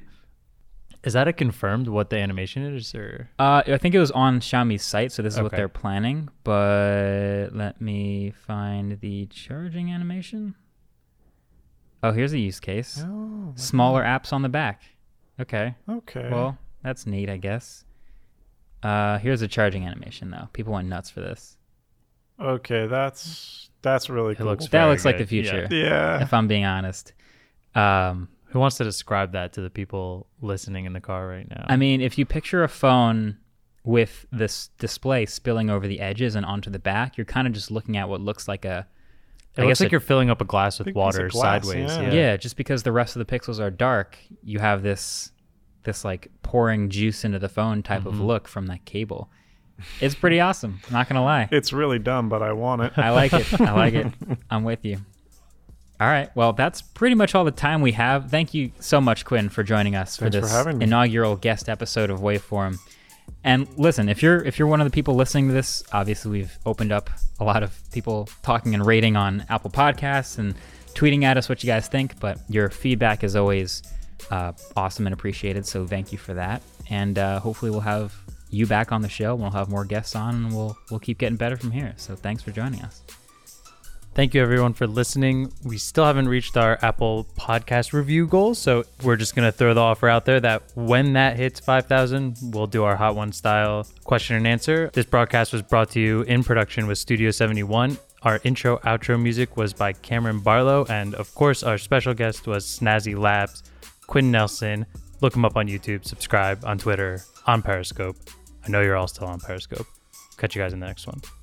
Is that a confirmed what the animation is, or? I think it was on Xiaomi's site, so this is what they're planning. But let me find the charging animation. Oh, here's a use case. Oh, smaller apps on the back. Okay. Well, that's neat, I guess. Here's a charging animation though. People went nuts for this. Okay, that's really cool. That looks like the future. Yeah. If I'm being honest. Who wants to describe that to the people listening in the car right now? I mean, if you picture a phone with this display spilling over the edges and onto the back, you're kind of just looking at what looks like it looks like you're filling up a glass with water sideways. Yeah, just because the rest of the pixels are dark, you have this like pouring juice into the phone type of look from that cable. It's pretty awesome. I'm not going to lie. It's really dumb, but I want it. I like it. I'm with you. All right. Well, that's pretty much all the time we have. Thank you so much, Quinn, for joining us for this inaugural guest episode of Waveform. And listen, if you're one of the people listening to this, obviously we've opened up a lot of people talking and rating on Apple Podcasts and tweeting at us what you guys think, but your feedback is always awesome and appreciated, so thank you for that. And hopefully we'll have you back on the show. We'll have more guests on, and we'll keep getting better from here. So thanks for joining us. Thank you, everyone, for listening. We still haven't reached our Apple Podcast review goal, so we're just going to throw the offer out there that when that hits 5,000, we'll do our Hot One style question and answer. This broadcast was brought to you in production with Studio 71. Our intro, outro music was by Cameron Barlow, and of course, our special guest was Snazzy Labs, Quinn Nelson. Look him up on YouTube, subscribe on Twitter, on Periscope. I know you're all still on Periscope. Catch you guys in the next one.